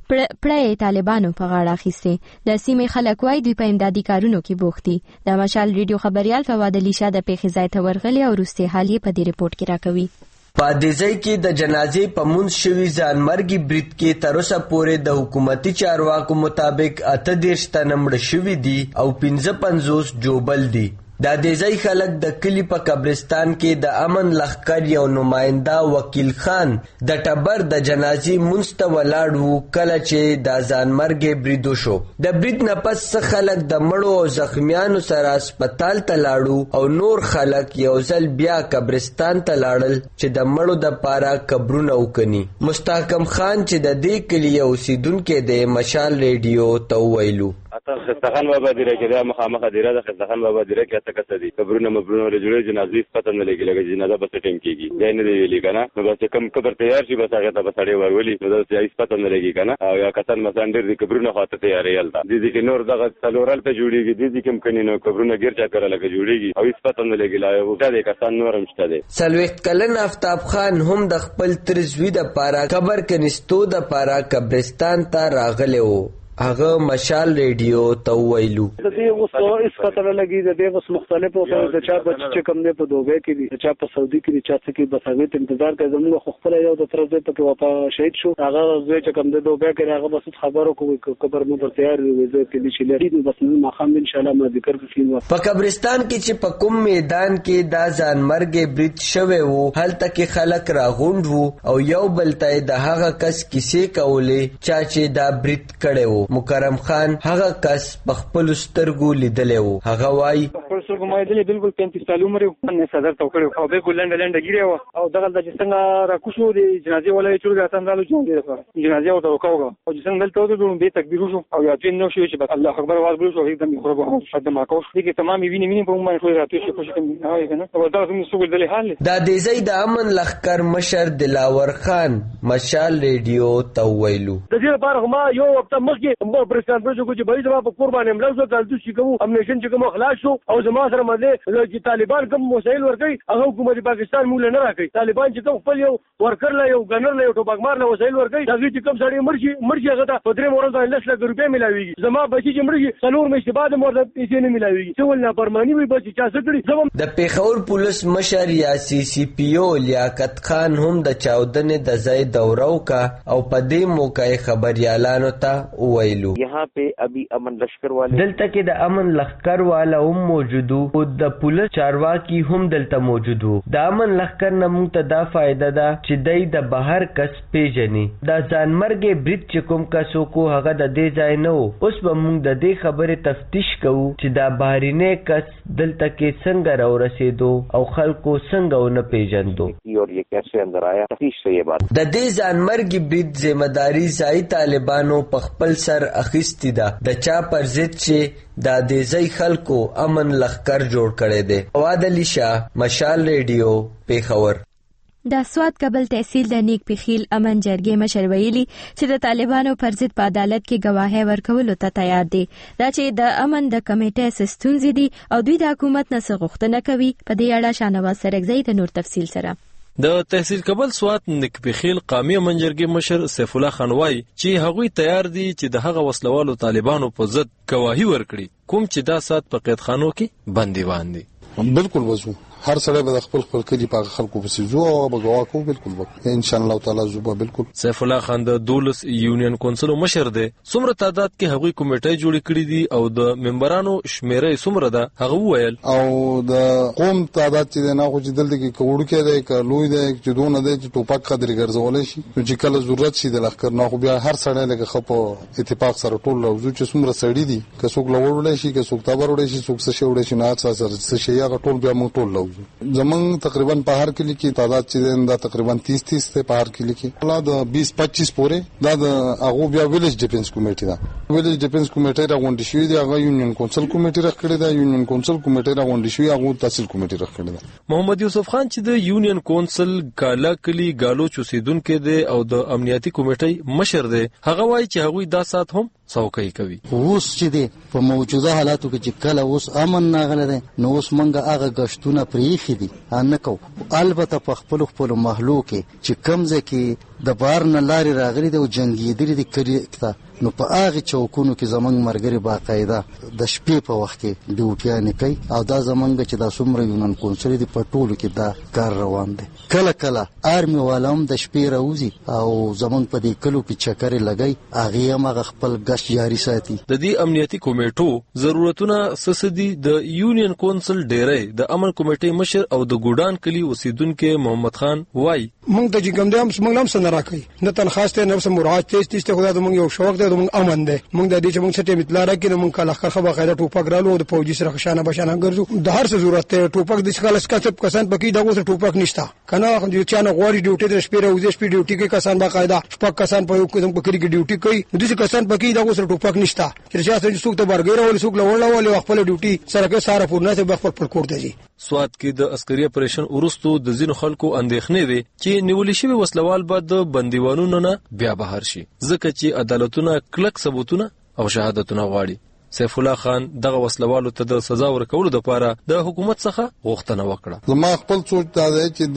پړې طالبانو په غاړه اخیسته. د سیمې خلک وایي دوی په امدادي کارونو کې بوخت دي. د مشال ریډیو خبريال فواد علي شاه د پیښې ځای ته ورغلی او وروستي حال یې په دې ریپورت کې راکوي. په دیزای کې د جنازې په منځ شوي ځانمرګي برید کې تر اوسه پورې د حکومتي چارواکو مطابق 18 تنه مړه شوي دي او 55 جوبل دي. د دیزای خلک د کلی په قبرستان کې د امن لښکر یو نماینده وکیل خان د ټبر د جنازې منځ ته ولاړ وو کله چې د ځانمرګي برید وشو. د برید نه پس خلک د مړو او زخمیانو سره هسپتال ته لاړو او نور خلک یو ځل بیا قبرستان ته لاړل چې د مړو د پاره قبرونه وکني. مستحکم خان چې د دې کلی یو اوسیدونکی دی مشال ریډیو ته وویلو خستخان بابا دیره کې دا مخامخ دیره د خستخان بابا دیره کې څه کته دي قبرونه مبرونه لري جنازې پته نه لګي لګي جنازه په ټیم کېږي دا نه دی ویلي کنه نو بس کم قبر تیار شي بس هغه ته بسړې ورولي نو دا څه پته نه لګي کنه او یا کتن مثلا ډېر دي قبرونه خاطر تیارې یلدا دي کې نور دغه څلورل ته جوړیږي دي کوم کني نو قبرونه ګیر چا کړه لګي جوړیږي او هیڅ پته نه لګي لا یو دا کسان نورم شته دي. سلوخت کلن آفتاب خان هم د خپل ترزوی د پاره قبر کنيستو د پاره قبرستان ته راغلی وو. هغه مشال ریډیو ته ویلو د دې اوس اس پته لګي د دې اوس مختلفو د چا بچ چې کم نه په دوبه کې دي چا په سعودي کې دي چا څه کې بس هغه انتظار کوي زموږ خپل یو د طرف دې په وفا شهید شو هغه زوی چې کم د دوبه کې هغه بس خبرو کوي قبر مو پر تیار وي زه کې دي چې لري بس ما خام ان شاء الله ما ذکر کوي. په قبرستان کې چې په کوم میدان کې دا ځانمرګي برید شوی وو هلته کې خلک راغونډ وو او یو بل ته د هغه کس کیسې کولې چې دا برید کړي وو. مکرم خان هغه کس په خپل سترګو لیدلی وو. هغه وایي خپل سترګو ما لیدلی بالکل 35 کال عمر یې نه صدر تو کړو او به ګلند ګیری وو او دغه د څنګه را کوشو د جنازې ولې چورګه څنګه جنازې او توکاوګه او څنګه دلته ودرو به تکبیر وشو او یا تین نو شو چې الله اکبر आवाज بلو شو एकदम خراب شد ما کوش دي کې تمامي ویني په موږ شوې راتې شو چې هاي کنه او دا زموږ سوګل دلې حال د دې ځای د امن لښکر مشر دلاور خان مشال ریډیو ته ویلو د دې لپاره ما یو وخت مخکې مو پرېستان پرځو چې به زما په قربان املاک سو کال چې کوم امنیشن چې کوم خلاص شو او زما سره مده چې طالبان کوم وسایل ورکړي هغه حکومت پاکستان موږ نه راکړي. طالبان چې کوم خپل یو ورکر لا یو ګنر لا یو ټوپکمار لا وسایل ورکړي دا چې کوم سړی مرشي هغه ته 3 ورځې 10 لک روپیا ملاويږي زما بچي چې مرشي څلور میاشتې بعد مرده پیسې نه ملاويږي څه ول نه پرمانی وي بچي چا سکړي. د پیښور پولیس مشر یا سی پی او لیاقت خان هم د چاودنې د ځای دوره وکړه او په دې موقع خبريالانو ته وویلو یہاں پہ ابھی امن لشکر والے دلته کې د امن لښکر والا هم موجود او د پولیس چارواکي هم دلته موجود وو. د امن لښکر نه موږ ته دا فائدہ ده چې دای د بهر کس پیژني. دا ځانمرګي برید چې کوم کسو کو هغه د دې ځای نه وو. اوس به موږ د دې خبرې تفتیش کوو چې دا بهرینه کس دلته کې څنګه راورسېدو او خلکو څنګه ونه پیژندو اور یہ کیسے اندر آیا تفتیش سے یہ بات. د دې ځانمرګي برید ذمہ داری ځای طالبانو په خپل سر اخیستی ده د چا پر ضد چې دا د ځای خلکو امن لښکر جوړ کړي دي. فواد علي شاه مشال ریډیو پیښور. د سوات کابل تحصیل د نیک پیخیل امن جرګې مشر ویلي چې د طالبانو پر ضد په عدالت کې گواهی ورکولو ته تیار دي. دا چې د امن د کمیټې ستونزې دي او دوی د حکومت نه څه غوښتنه کوي. په دې اړه شاهنواز سرکزی د نور تفصیل سره د تحصیل کبل سوات نکبخیل قومي منجرګي مشر سیف الله خان وای چې هغوی تیار دي چې د هغه وسلوالو طالبانو په ضد گواهی ورکړي کوم چې دا سات په قیدخانو کې بندیوان دي. بالکل وځو هر سړی به خپل کلی په خلکو پسې زو او به گواه کو بالکل به ان شاء الله تعالی زو به بالکل. سیف الله خان د دولس یونین کونسل مشر دی. څومره تعداد کې هغوی کمیټه جوړ کړي دي او د ممبرانو شمیره څومره ده هغه وویل. او د قوم تعداد چې نه خو چې دلته کې کوړ کې دی ک لوی دی چې دونه دی چې ټوپک خدري ګرځولې شي چې کله ضرورت شي د لخر نه خو بیا هر سړی لکه خپو اتفاق سره ټول لوزو چې څومره سړی دي که څوک لوړول شي که څوک تبر وړي شي څوک څه وړي شي نه څه شي هغه ټول بیا مو ټول لوزو. زمون تقریبا په هر کلی کې تعداد چې دا تقریبا 30 ته په هر کلی کې لا د 20-25 پورې دا د هغه بیا ویلیج ډیفنس کمیټه ده. ویلیج ډیفنس کمیټه راغونډه شوې ده هغه یونین کونسل کمیټه راکړه ده. یونین کونسل کمیټه راغونډه شوې هغه تحصیل کمیټه راکړه ده. محمد یوسف خان چې د یونین کونسل کالا کلی گالو چوسیدونکو دی او د امنیتي کمیټې مشر دی هغه وایي چې هغوی دا سات هم څوکۍ کوي. اوس چې دی په موجوده حالاتو کې چې کله اوس امن ناغله ده نو اوس مونږه هغه غشتونه پریخي دي نه کو. البته په خپل محلو کې چې کمزه کې د بار نه لاري راغلي دي او جنگي دي کړي نو په هغه چوکونو کې زمنګ مرګري باقاعده د شپې په وخت کې ډیوټیانه کوي او دا زمنګ چې د سومره یونان کونسل دي په ټولو کې دا کار روان دي. کله آرمي والام د شپې راوځي او زمنګ په دې کلو کې چکر لګي هغه هم خپل غش جاری ساتي. د دې امنیتي کمیټو ضرورتونه سسدي د یونین کونسل ډیری د امن کمیټې مشر او د ګوډان کلی اوسیدونکو محمد خان وای موږ د جګم دیم موږ هم سن راکې نه تنخواسته نه سم مراجعه تیز خدای د موږ یو شوق دی د موږ امن دی. موږ د دې چې موږ څه اطلاع راکې موږ کله خبره باقاعده ټوپک رالو د فوجي سره خشانه بشانه ګرځو د هر څه ضرورت ته ټوپک د ښکل اسکاڅ کسان پکې دغه ټوپک نشته کنه چې چانه غوړي ډیوټي د شپې راوځي شپې ډیوټي کې کسان باقاعده شپک کسان په یو کوم پکې کې ډیوټي کوي د دې کسان پکې دغه سره ټوپک نشته چې چې څوک ته برګر ول څوک لوړ خپل ډیوټي سره کې ساره پورنه ته خپل کور ته ځي. سوات کې د عسکري اپریشن ورستو د ځینو خلکو اندېښنې دي چې نیولې شوی وسلوال به د بندیوانونو نه بیا بهر شي ځکه چې عدالتونه کلک ثبوتونه او شهادتونه غواړي. سیف الله خان دغه وسلوالو ته د سزا ورکولو لپاره د حکومت څخه غوښتنه وکړه. زما خپل سوچ دا دی چې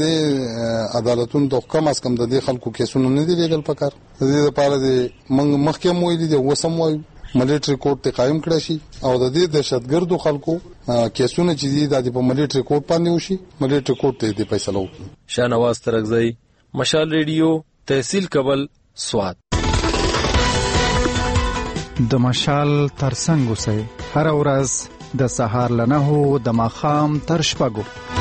د عدالتونو د کم از کم د دې خلکو کیسونه نه دي لګل پکار د دې لپاره د محکمه ویلي دی وسم وایي ملټری کورټ ته قائم کړی شي او د دې دهشتګردو خلکو کیسونه چې دي د په ملټری کورټ باندې وشي ملټری کورټ ته دې فیصله وکړي. شاهنواز ترغزی مشال ریډیو تحصیل کبل سوات. د مشال ترڅنګ اوسئ هر ورځ د سهار له 9 د ماښام تر 6.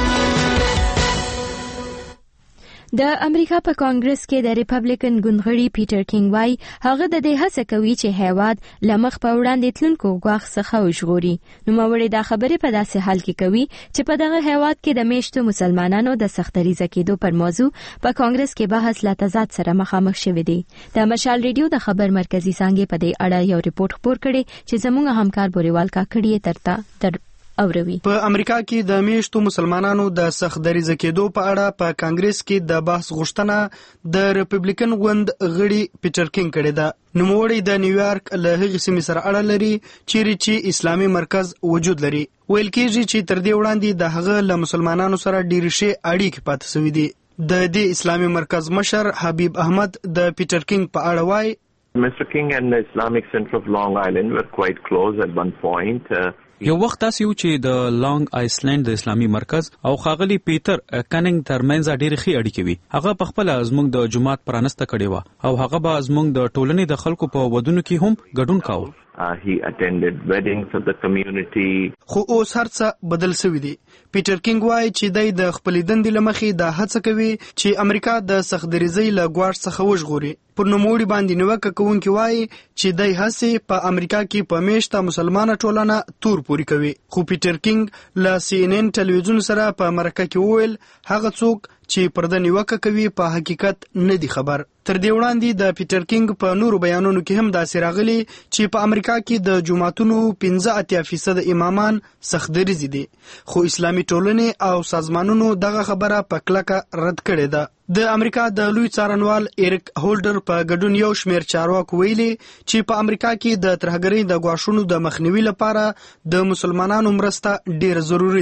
د امریکا په کانګرس کې د ریپبلیکن ګوندغړي پیټر کینګ وای هغه د دې هڅه کوي چې هیواد لمخ په وړاندې تلونکو غواخ څخه وژغوري. نو موري دا خبره په داسې حال کې کوي چې په دغه هیواد کې د میشتو مسلمانانو د سختریزه کېدو پر موضوع په کانګرس کې بحث لا تضاد سره مخامخ شوی دی. د مشال ریډیو د خبر مرکزی څنګه په دې اړه یو ریپورت خبر کړي چې زموږ همکار بوريوال کا کړي تر اوروي. په امریکا کې د میشتو مسلمانانو د سخت دریزه کېدو په اړه په کانګرس کې د بحث غوښتنه د ریپبلیکن ګوند غړي پیټر کینګ کړی ده. نوموړی د نیویارک له هغې سیمې سره اړه لري چیرې چې اسلامي مرکز وجود لري. ویل کېږي چې تر دې وړاندې د هغه له مسلمانانو سره ډېرې ښې اړیکې پاتې شوې دي. د دې اسلامي مرکز مشر حبیب احمد د پیټر کینګ په اړه وایي Mr. King and the Islamic Center of Long Island were quite close at one point. یو وخت تاسو یو چې د لانګ آیسلند د اسلامي مرکز او خاغلی پیټر کننګ ترمنځ ډېر ښې اړیکې وي. هغه په خپل زموږ د جماعت پرانسته کړې و او هغه به زموږ د ټولنې د خلکو په ودونو کې هم ګډون کاوه. He attended weddings of the community. خو اوس هر څه بدل شوی دی. پیټر کینګ وایي چې د خپل دندې لمخې د هڅه کوي چې امریکا د سختدریزۍ له ګواښ څخه وژغوري. پر نوموړي باندې نیوکه کوونکي وایي چې د هڅې په امریکا کې په میشته مسلمانه ټولنه تور پوري کوي. خو پیټر کینګ له CNN ټلویزیون سره په مرکه کې وویل هغه څوک چې پرده نیوکه کوي په حقیقت نه دی خبر. تر دې وړاندې د پیټر کینګ په نورو بیانونو کې هم داسې راغلي چې په امریکا کې د جماعتونو 15% امامان سختدریزي دي. خو اسلامي ټولنې او سازمانونو دغه خبره په کلکه رد کړې ده. د امریکا د لوی څارنوال ایرک هولډر په ګډون یو شمېر چارواکو ویلي چې په امریکا کې د ترهګرۍ د ګواښونو د مخنیوي لپاره د مسلمانانو مرسته ډېره ضروري ده.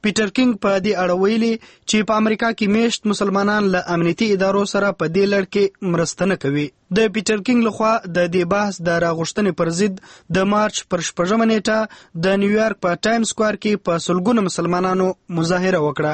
پیټر کینګ په دې اړه ویلي چې په امریکا کې میشت مسلمانان له امنیتي ادارو سره په دې لړ کې مرسته نه کوي. د پیټر کینګ لخوا د دې بحث د راغوښتنې پر ضد د مارچ پر 6 نیټه د نیویارک په ټایم سکوير کې په سلګونو مسلمانانو مظاهره وکړه.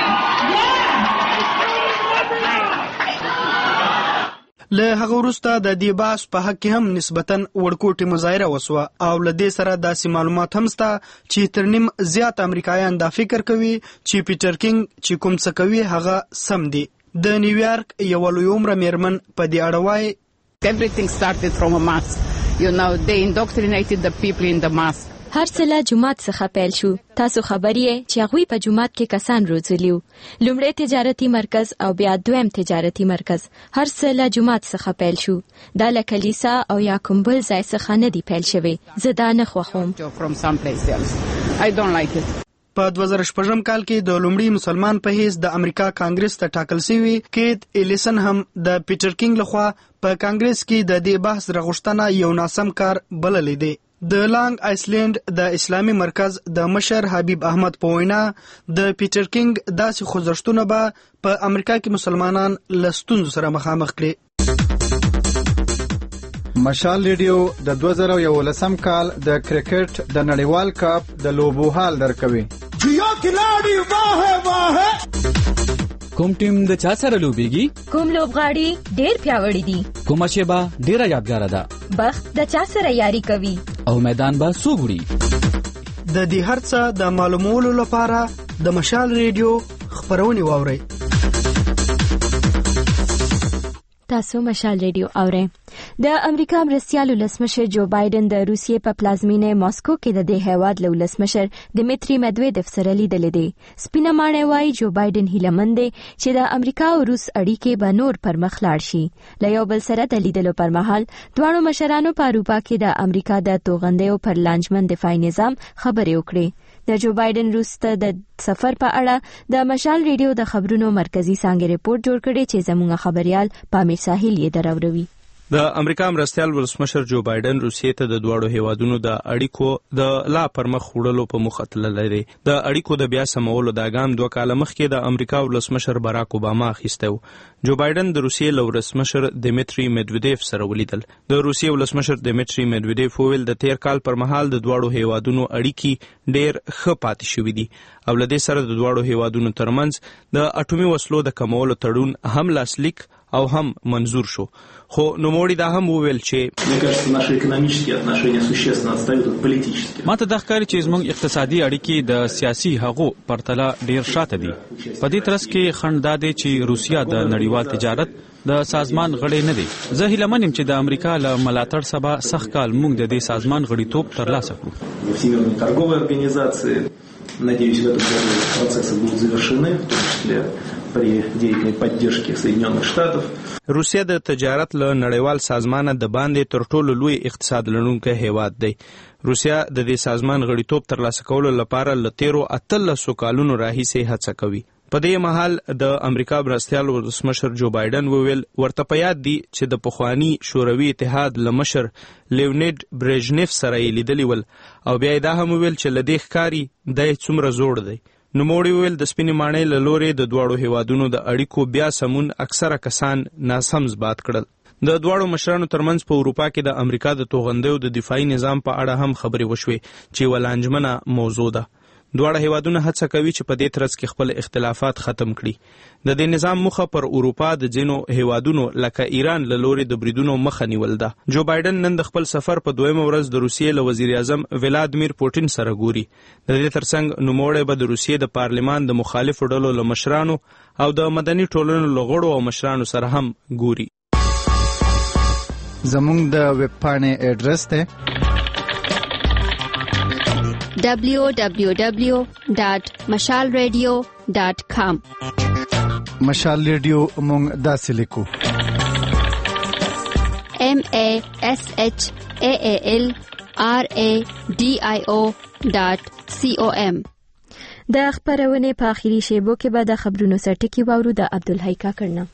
له هغه وروسته د دې بحث په حق کې هم نسبتاً وړکوټې مظاهره وسوه او له دې سره داسې معلومات هم شته چې تر نیم زیات امریکایان دا فکر کوي چې پیټر کینګ چې کوم څه کوي هغه سم دي. د نیویارک یوه لوی عمره میرمن په دې اړه وایي Everything started from a mosque. You know, they indoctrinated the people in the mosque. هر څه له جماعت څخه پیل شو. تاسو خبر یې چې هغوی په جماعت کې کسان روزلیو. لومړی تجارتي مرکز او بیا دویم تجارتي مرکز. هر څه له جماعت څخه پیل شو. دا له کلیسا او یا کوم بل ځای څخه نه دی پیل شوی. زه دا نه خوښوم. I don't like it. په 2006 کال کې د لومړي مسلمان په حیث د امریکا کانګرس ته ټاکل شوی کیت ایلیسن هم د پیټر کینګ لخوا په کانګرس کې د دې بحث راغوښتنه یو ناسم کار بللی دی. د لانګ آیسلینډ د اسلامي مرکز د مشر حبیب احمد په وینا د پیټر کینګ داسې خوځښتونه به په امریکا کې مسلمانان له ستونزو سره مخامخ کړي. مشال ریډیو د 2011 کال د کرکټ د نړیوال کپ د لوبو حال درکوي. جیا کلاڑی واه کوم ټیم د چا سره لوبيږي؟ کوم لوبغاړي ډېر پیاوړي دي؟ کومه شیبه ډېره یادګار ده؟ بخت د چا سره یاري کوي؟ او میدان به څوک وړي؟ د دې هر څه د معلومولو لپاره د مشال ریډیو خبرونه واورئ. تاسو مشال ریډیو اورئ. د امریکا مرستیال ولسمشر جو بایدن د روسیې په پلازمینه ماسکو کې د دې هیواد له ولسمشر دمیټری مدویدف سره لیدل دي. سپینه ماڼۍ وايي جو بایدن هیلمند دی چې د امریکا او روس اړیکې به نور پر مخ لاړ شي. له یو بل سره د لیدلو پر مهال دواړو مشرانو په اروپا کې د امریکا د توغندیو پر لانجمن دفاعي نظام خبرې وکړې. د جو بایدن روس ته د سفر په اړه د مشال ریډیو د خبرونو مرکزی څانګې ریپورت جوړ کړي چې زموږ خبريال پامیر ساحل یې دراوروي. د امریکا مرستیال ولسمشر جو بایدن روسیې ته د دواړو هیوادونو د اړیکو د لا پرمخ وړلو په مخه تللی دی. د اړیکو د بیا سمولو دا ګام 2 کاله مخکې د امریکا ولسمشر باراک اوباما اخیستی و. جو بایدن د روسیې ولسمشر دمیټری مدویدف سره ولیدل. د روسیې ولسمشر دمیټری مدویدف وویل د تیر کال پر مهال د دواړو هیوادونو اړیکې ډېر ښه پاتې شوې دي او له دې سره د دواړو هیوادونو ترمنځ د اټومي وسلو د کمولو تړون هم لاسلیک او هم منظور شو. خو نوموړي دا هم وویل چې ماته د ښکاري چې زموږ اقتصادي اړیکې د سیاسي هغو پرتله ډیر شاته دي. په دې ترڅ کې خنډ دا دی چې روسیا د نړیوال تجارت د سازمان غړی نه دی. زه هیله منم چې د امریکا له ملاتړ سبا سخت کال موږ د دې سازمان غړیتوب ترلاسه کړو. Надеюсь, в этом году процессы будут завершены, в том числе при деятельной поддержке Соединенных Штатов. روسیا د تجارت له نړیوال سازمان د باندې تر ټولو لوی اقتصاد لرونکی هیواد دی. روسیا د دې سازمان غړیتوب ترلاسه کولو لپاره له 13 کالونو راهیسې هڅه کوي. په دې مهال د امریکا مرستیال ولسمشر جو بایدن وویل ورته په یاد دي چې د پخوانی شوروي اتحاد له مشر لیونید برژنیف سره یې لیدلي ول او بیا دا هم وویل چې له دې ښکاري دی څومره زوړ دی. نوموړي وویل د سپینې ماڼۍ له لورې د دواړو هیوادونو د اړیکو بیا سمون اکثره کسان ناسم ثبات کړل. د دواړو مشرانو ترمنځ په اروپا کې د امریکا د توغندیو د دفاعي نظام په اړه هم خبرې وشوې چې ولانجمنه موضوع ده. دواړه هیوادونه هڅه کوي چې په دې ترڅ کې خپل اختلافات ختم کړي. د دې نظام مخه پر اروپا د ځینو هیوادونو لکه ایران له لورې د بریدونو مخه نیول ده. جو بایدن نن د خپل سفر په 2مه ورځ د روسیې له وزیر اعظم ولادیمیر پوټین سره ګوري. د دې ترڅنګ نوموړی به د روسیې د پارلمان د مخالفو ډلو له مشرانو او د مدني ټولنو له غړو او مشرانو سره هم ګوري. زموږ د ویب پاڼې اډرس ته www.mashalradio.com مشال ریډیو مونږ داسې لیکو MASHALRADIO.com. د خبرونه په اخیری شیبو کې به د خبرونو سرټکی واورو د عبدالحی کاکړنه.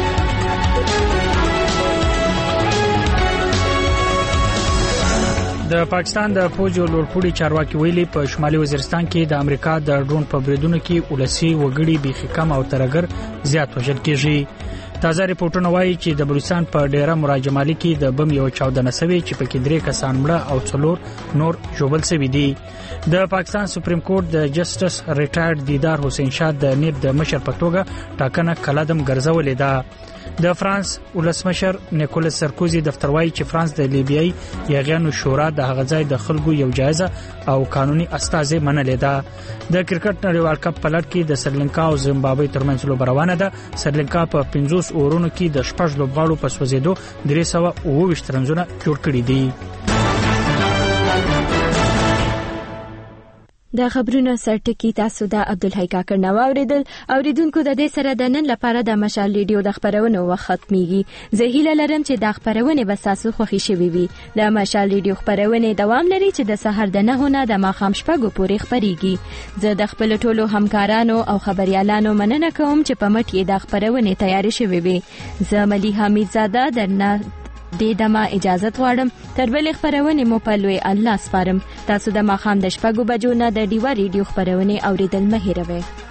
د د پاکستان د فوج لوړپوړي چارواکي ویلي په شمالي وزیرستان کې د امریکا د ډرون په بریدونو کې ولسی وګړي بيخي کم او ترګر زیات وژل کیږي. تازه ریپورتونه وایي چې د بلوچستان په ډیره مراجمالي کې د بم یو 14 نسوي چې پکې 3 کسان مړه او 4 نور ژوبل شوي دي. د پاکستان سپریم کورټ د جسټس ریټایرډ دیدار حسین شاه د نیب د مشر په توګه ټاکنه کلادم ګرځولې ده. د فرانس ولسمشر نیکولس سرکوزي دفتر وایي چې فرانس د لیبیایي یاغیانو شورا د هغه ځای د خلکو یو جایزه او قانوني استازي منلې ده. د کرکټ نړیوال کپ په لړ کې د سریلانکا او زیمبابوې ترمنځ لوبه روانه ده. سریلانکا په 50 اورونو کې د 6 لوبغاړو په سوځېدو 329 رنزونه جوړ کړي دي. د خبرونو سرټکی تاسو د عبدالحی کاکړ نو اوریدونکو د دې سره د نن لپاره د مشال ریډیو د خبرونو وخت ختميږي. زه هیله لرم چې د خبرونه به تاسو خوښی شوي وي. د مشال ریډیو خبرونه دوام لري چې د سحر د 9 نه د ماخام شپږو پورې خبريږي. زه د خپل ټولو همکارانو او خبريالانو مننه کوم چې په مټ یې د خبرونه تیاری شوي وي. زه ملیحه میرزاده درنه د دما اجازه غواړم. تر بل خبرونه مو په لوی الله سپارم. تاسو د ماخام د شپږو بجو نه د ډیوا ریډیو خبرونه اوریدل مه هیروئ.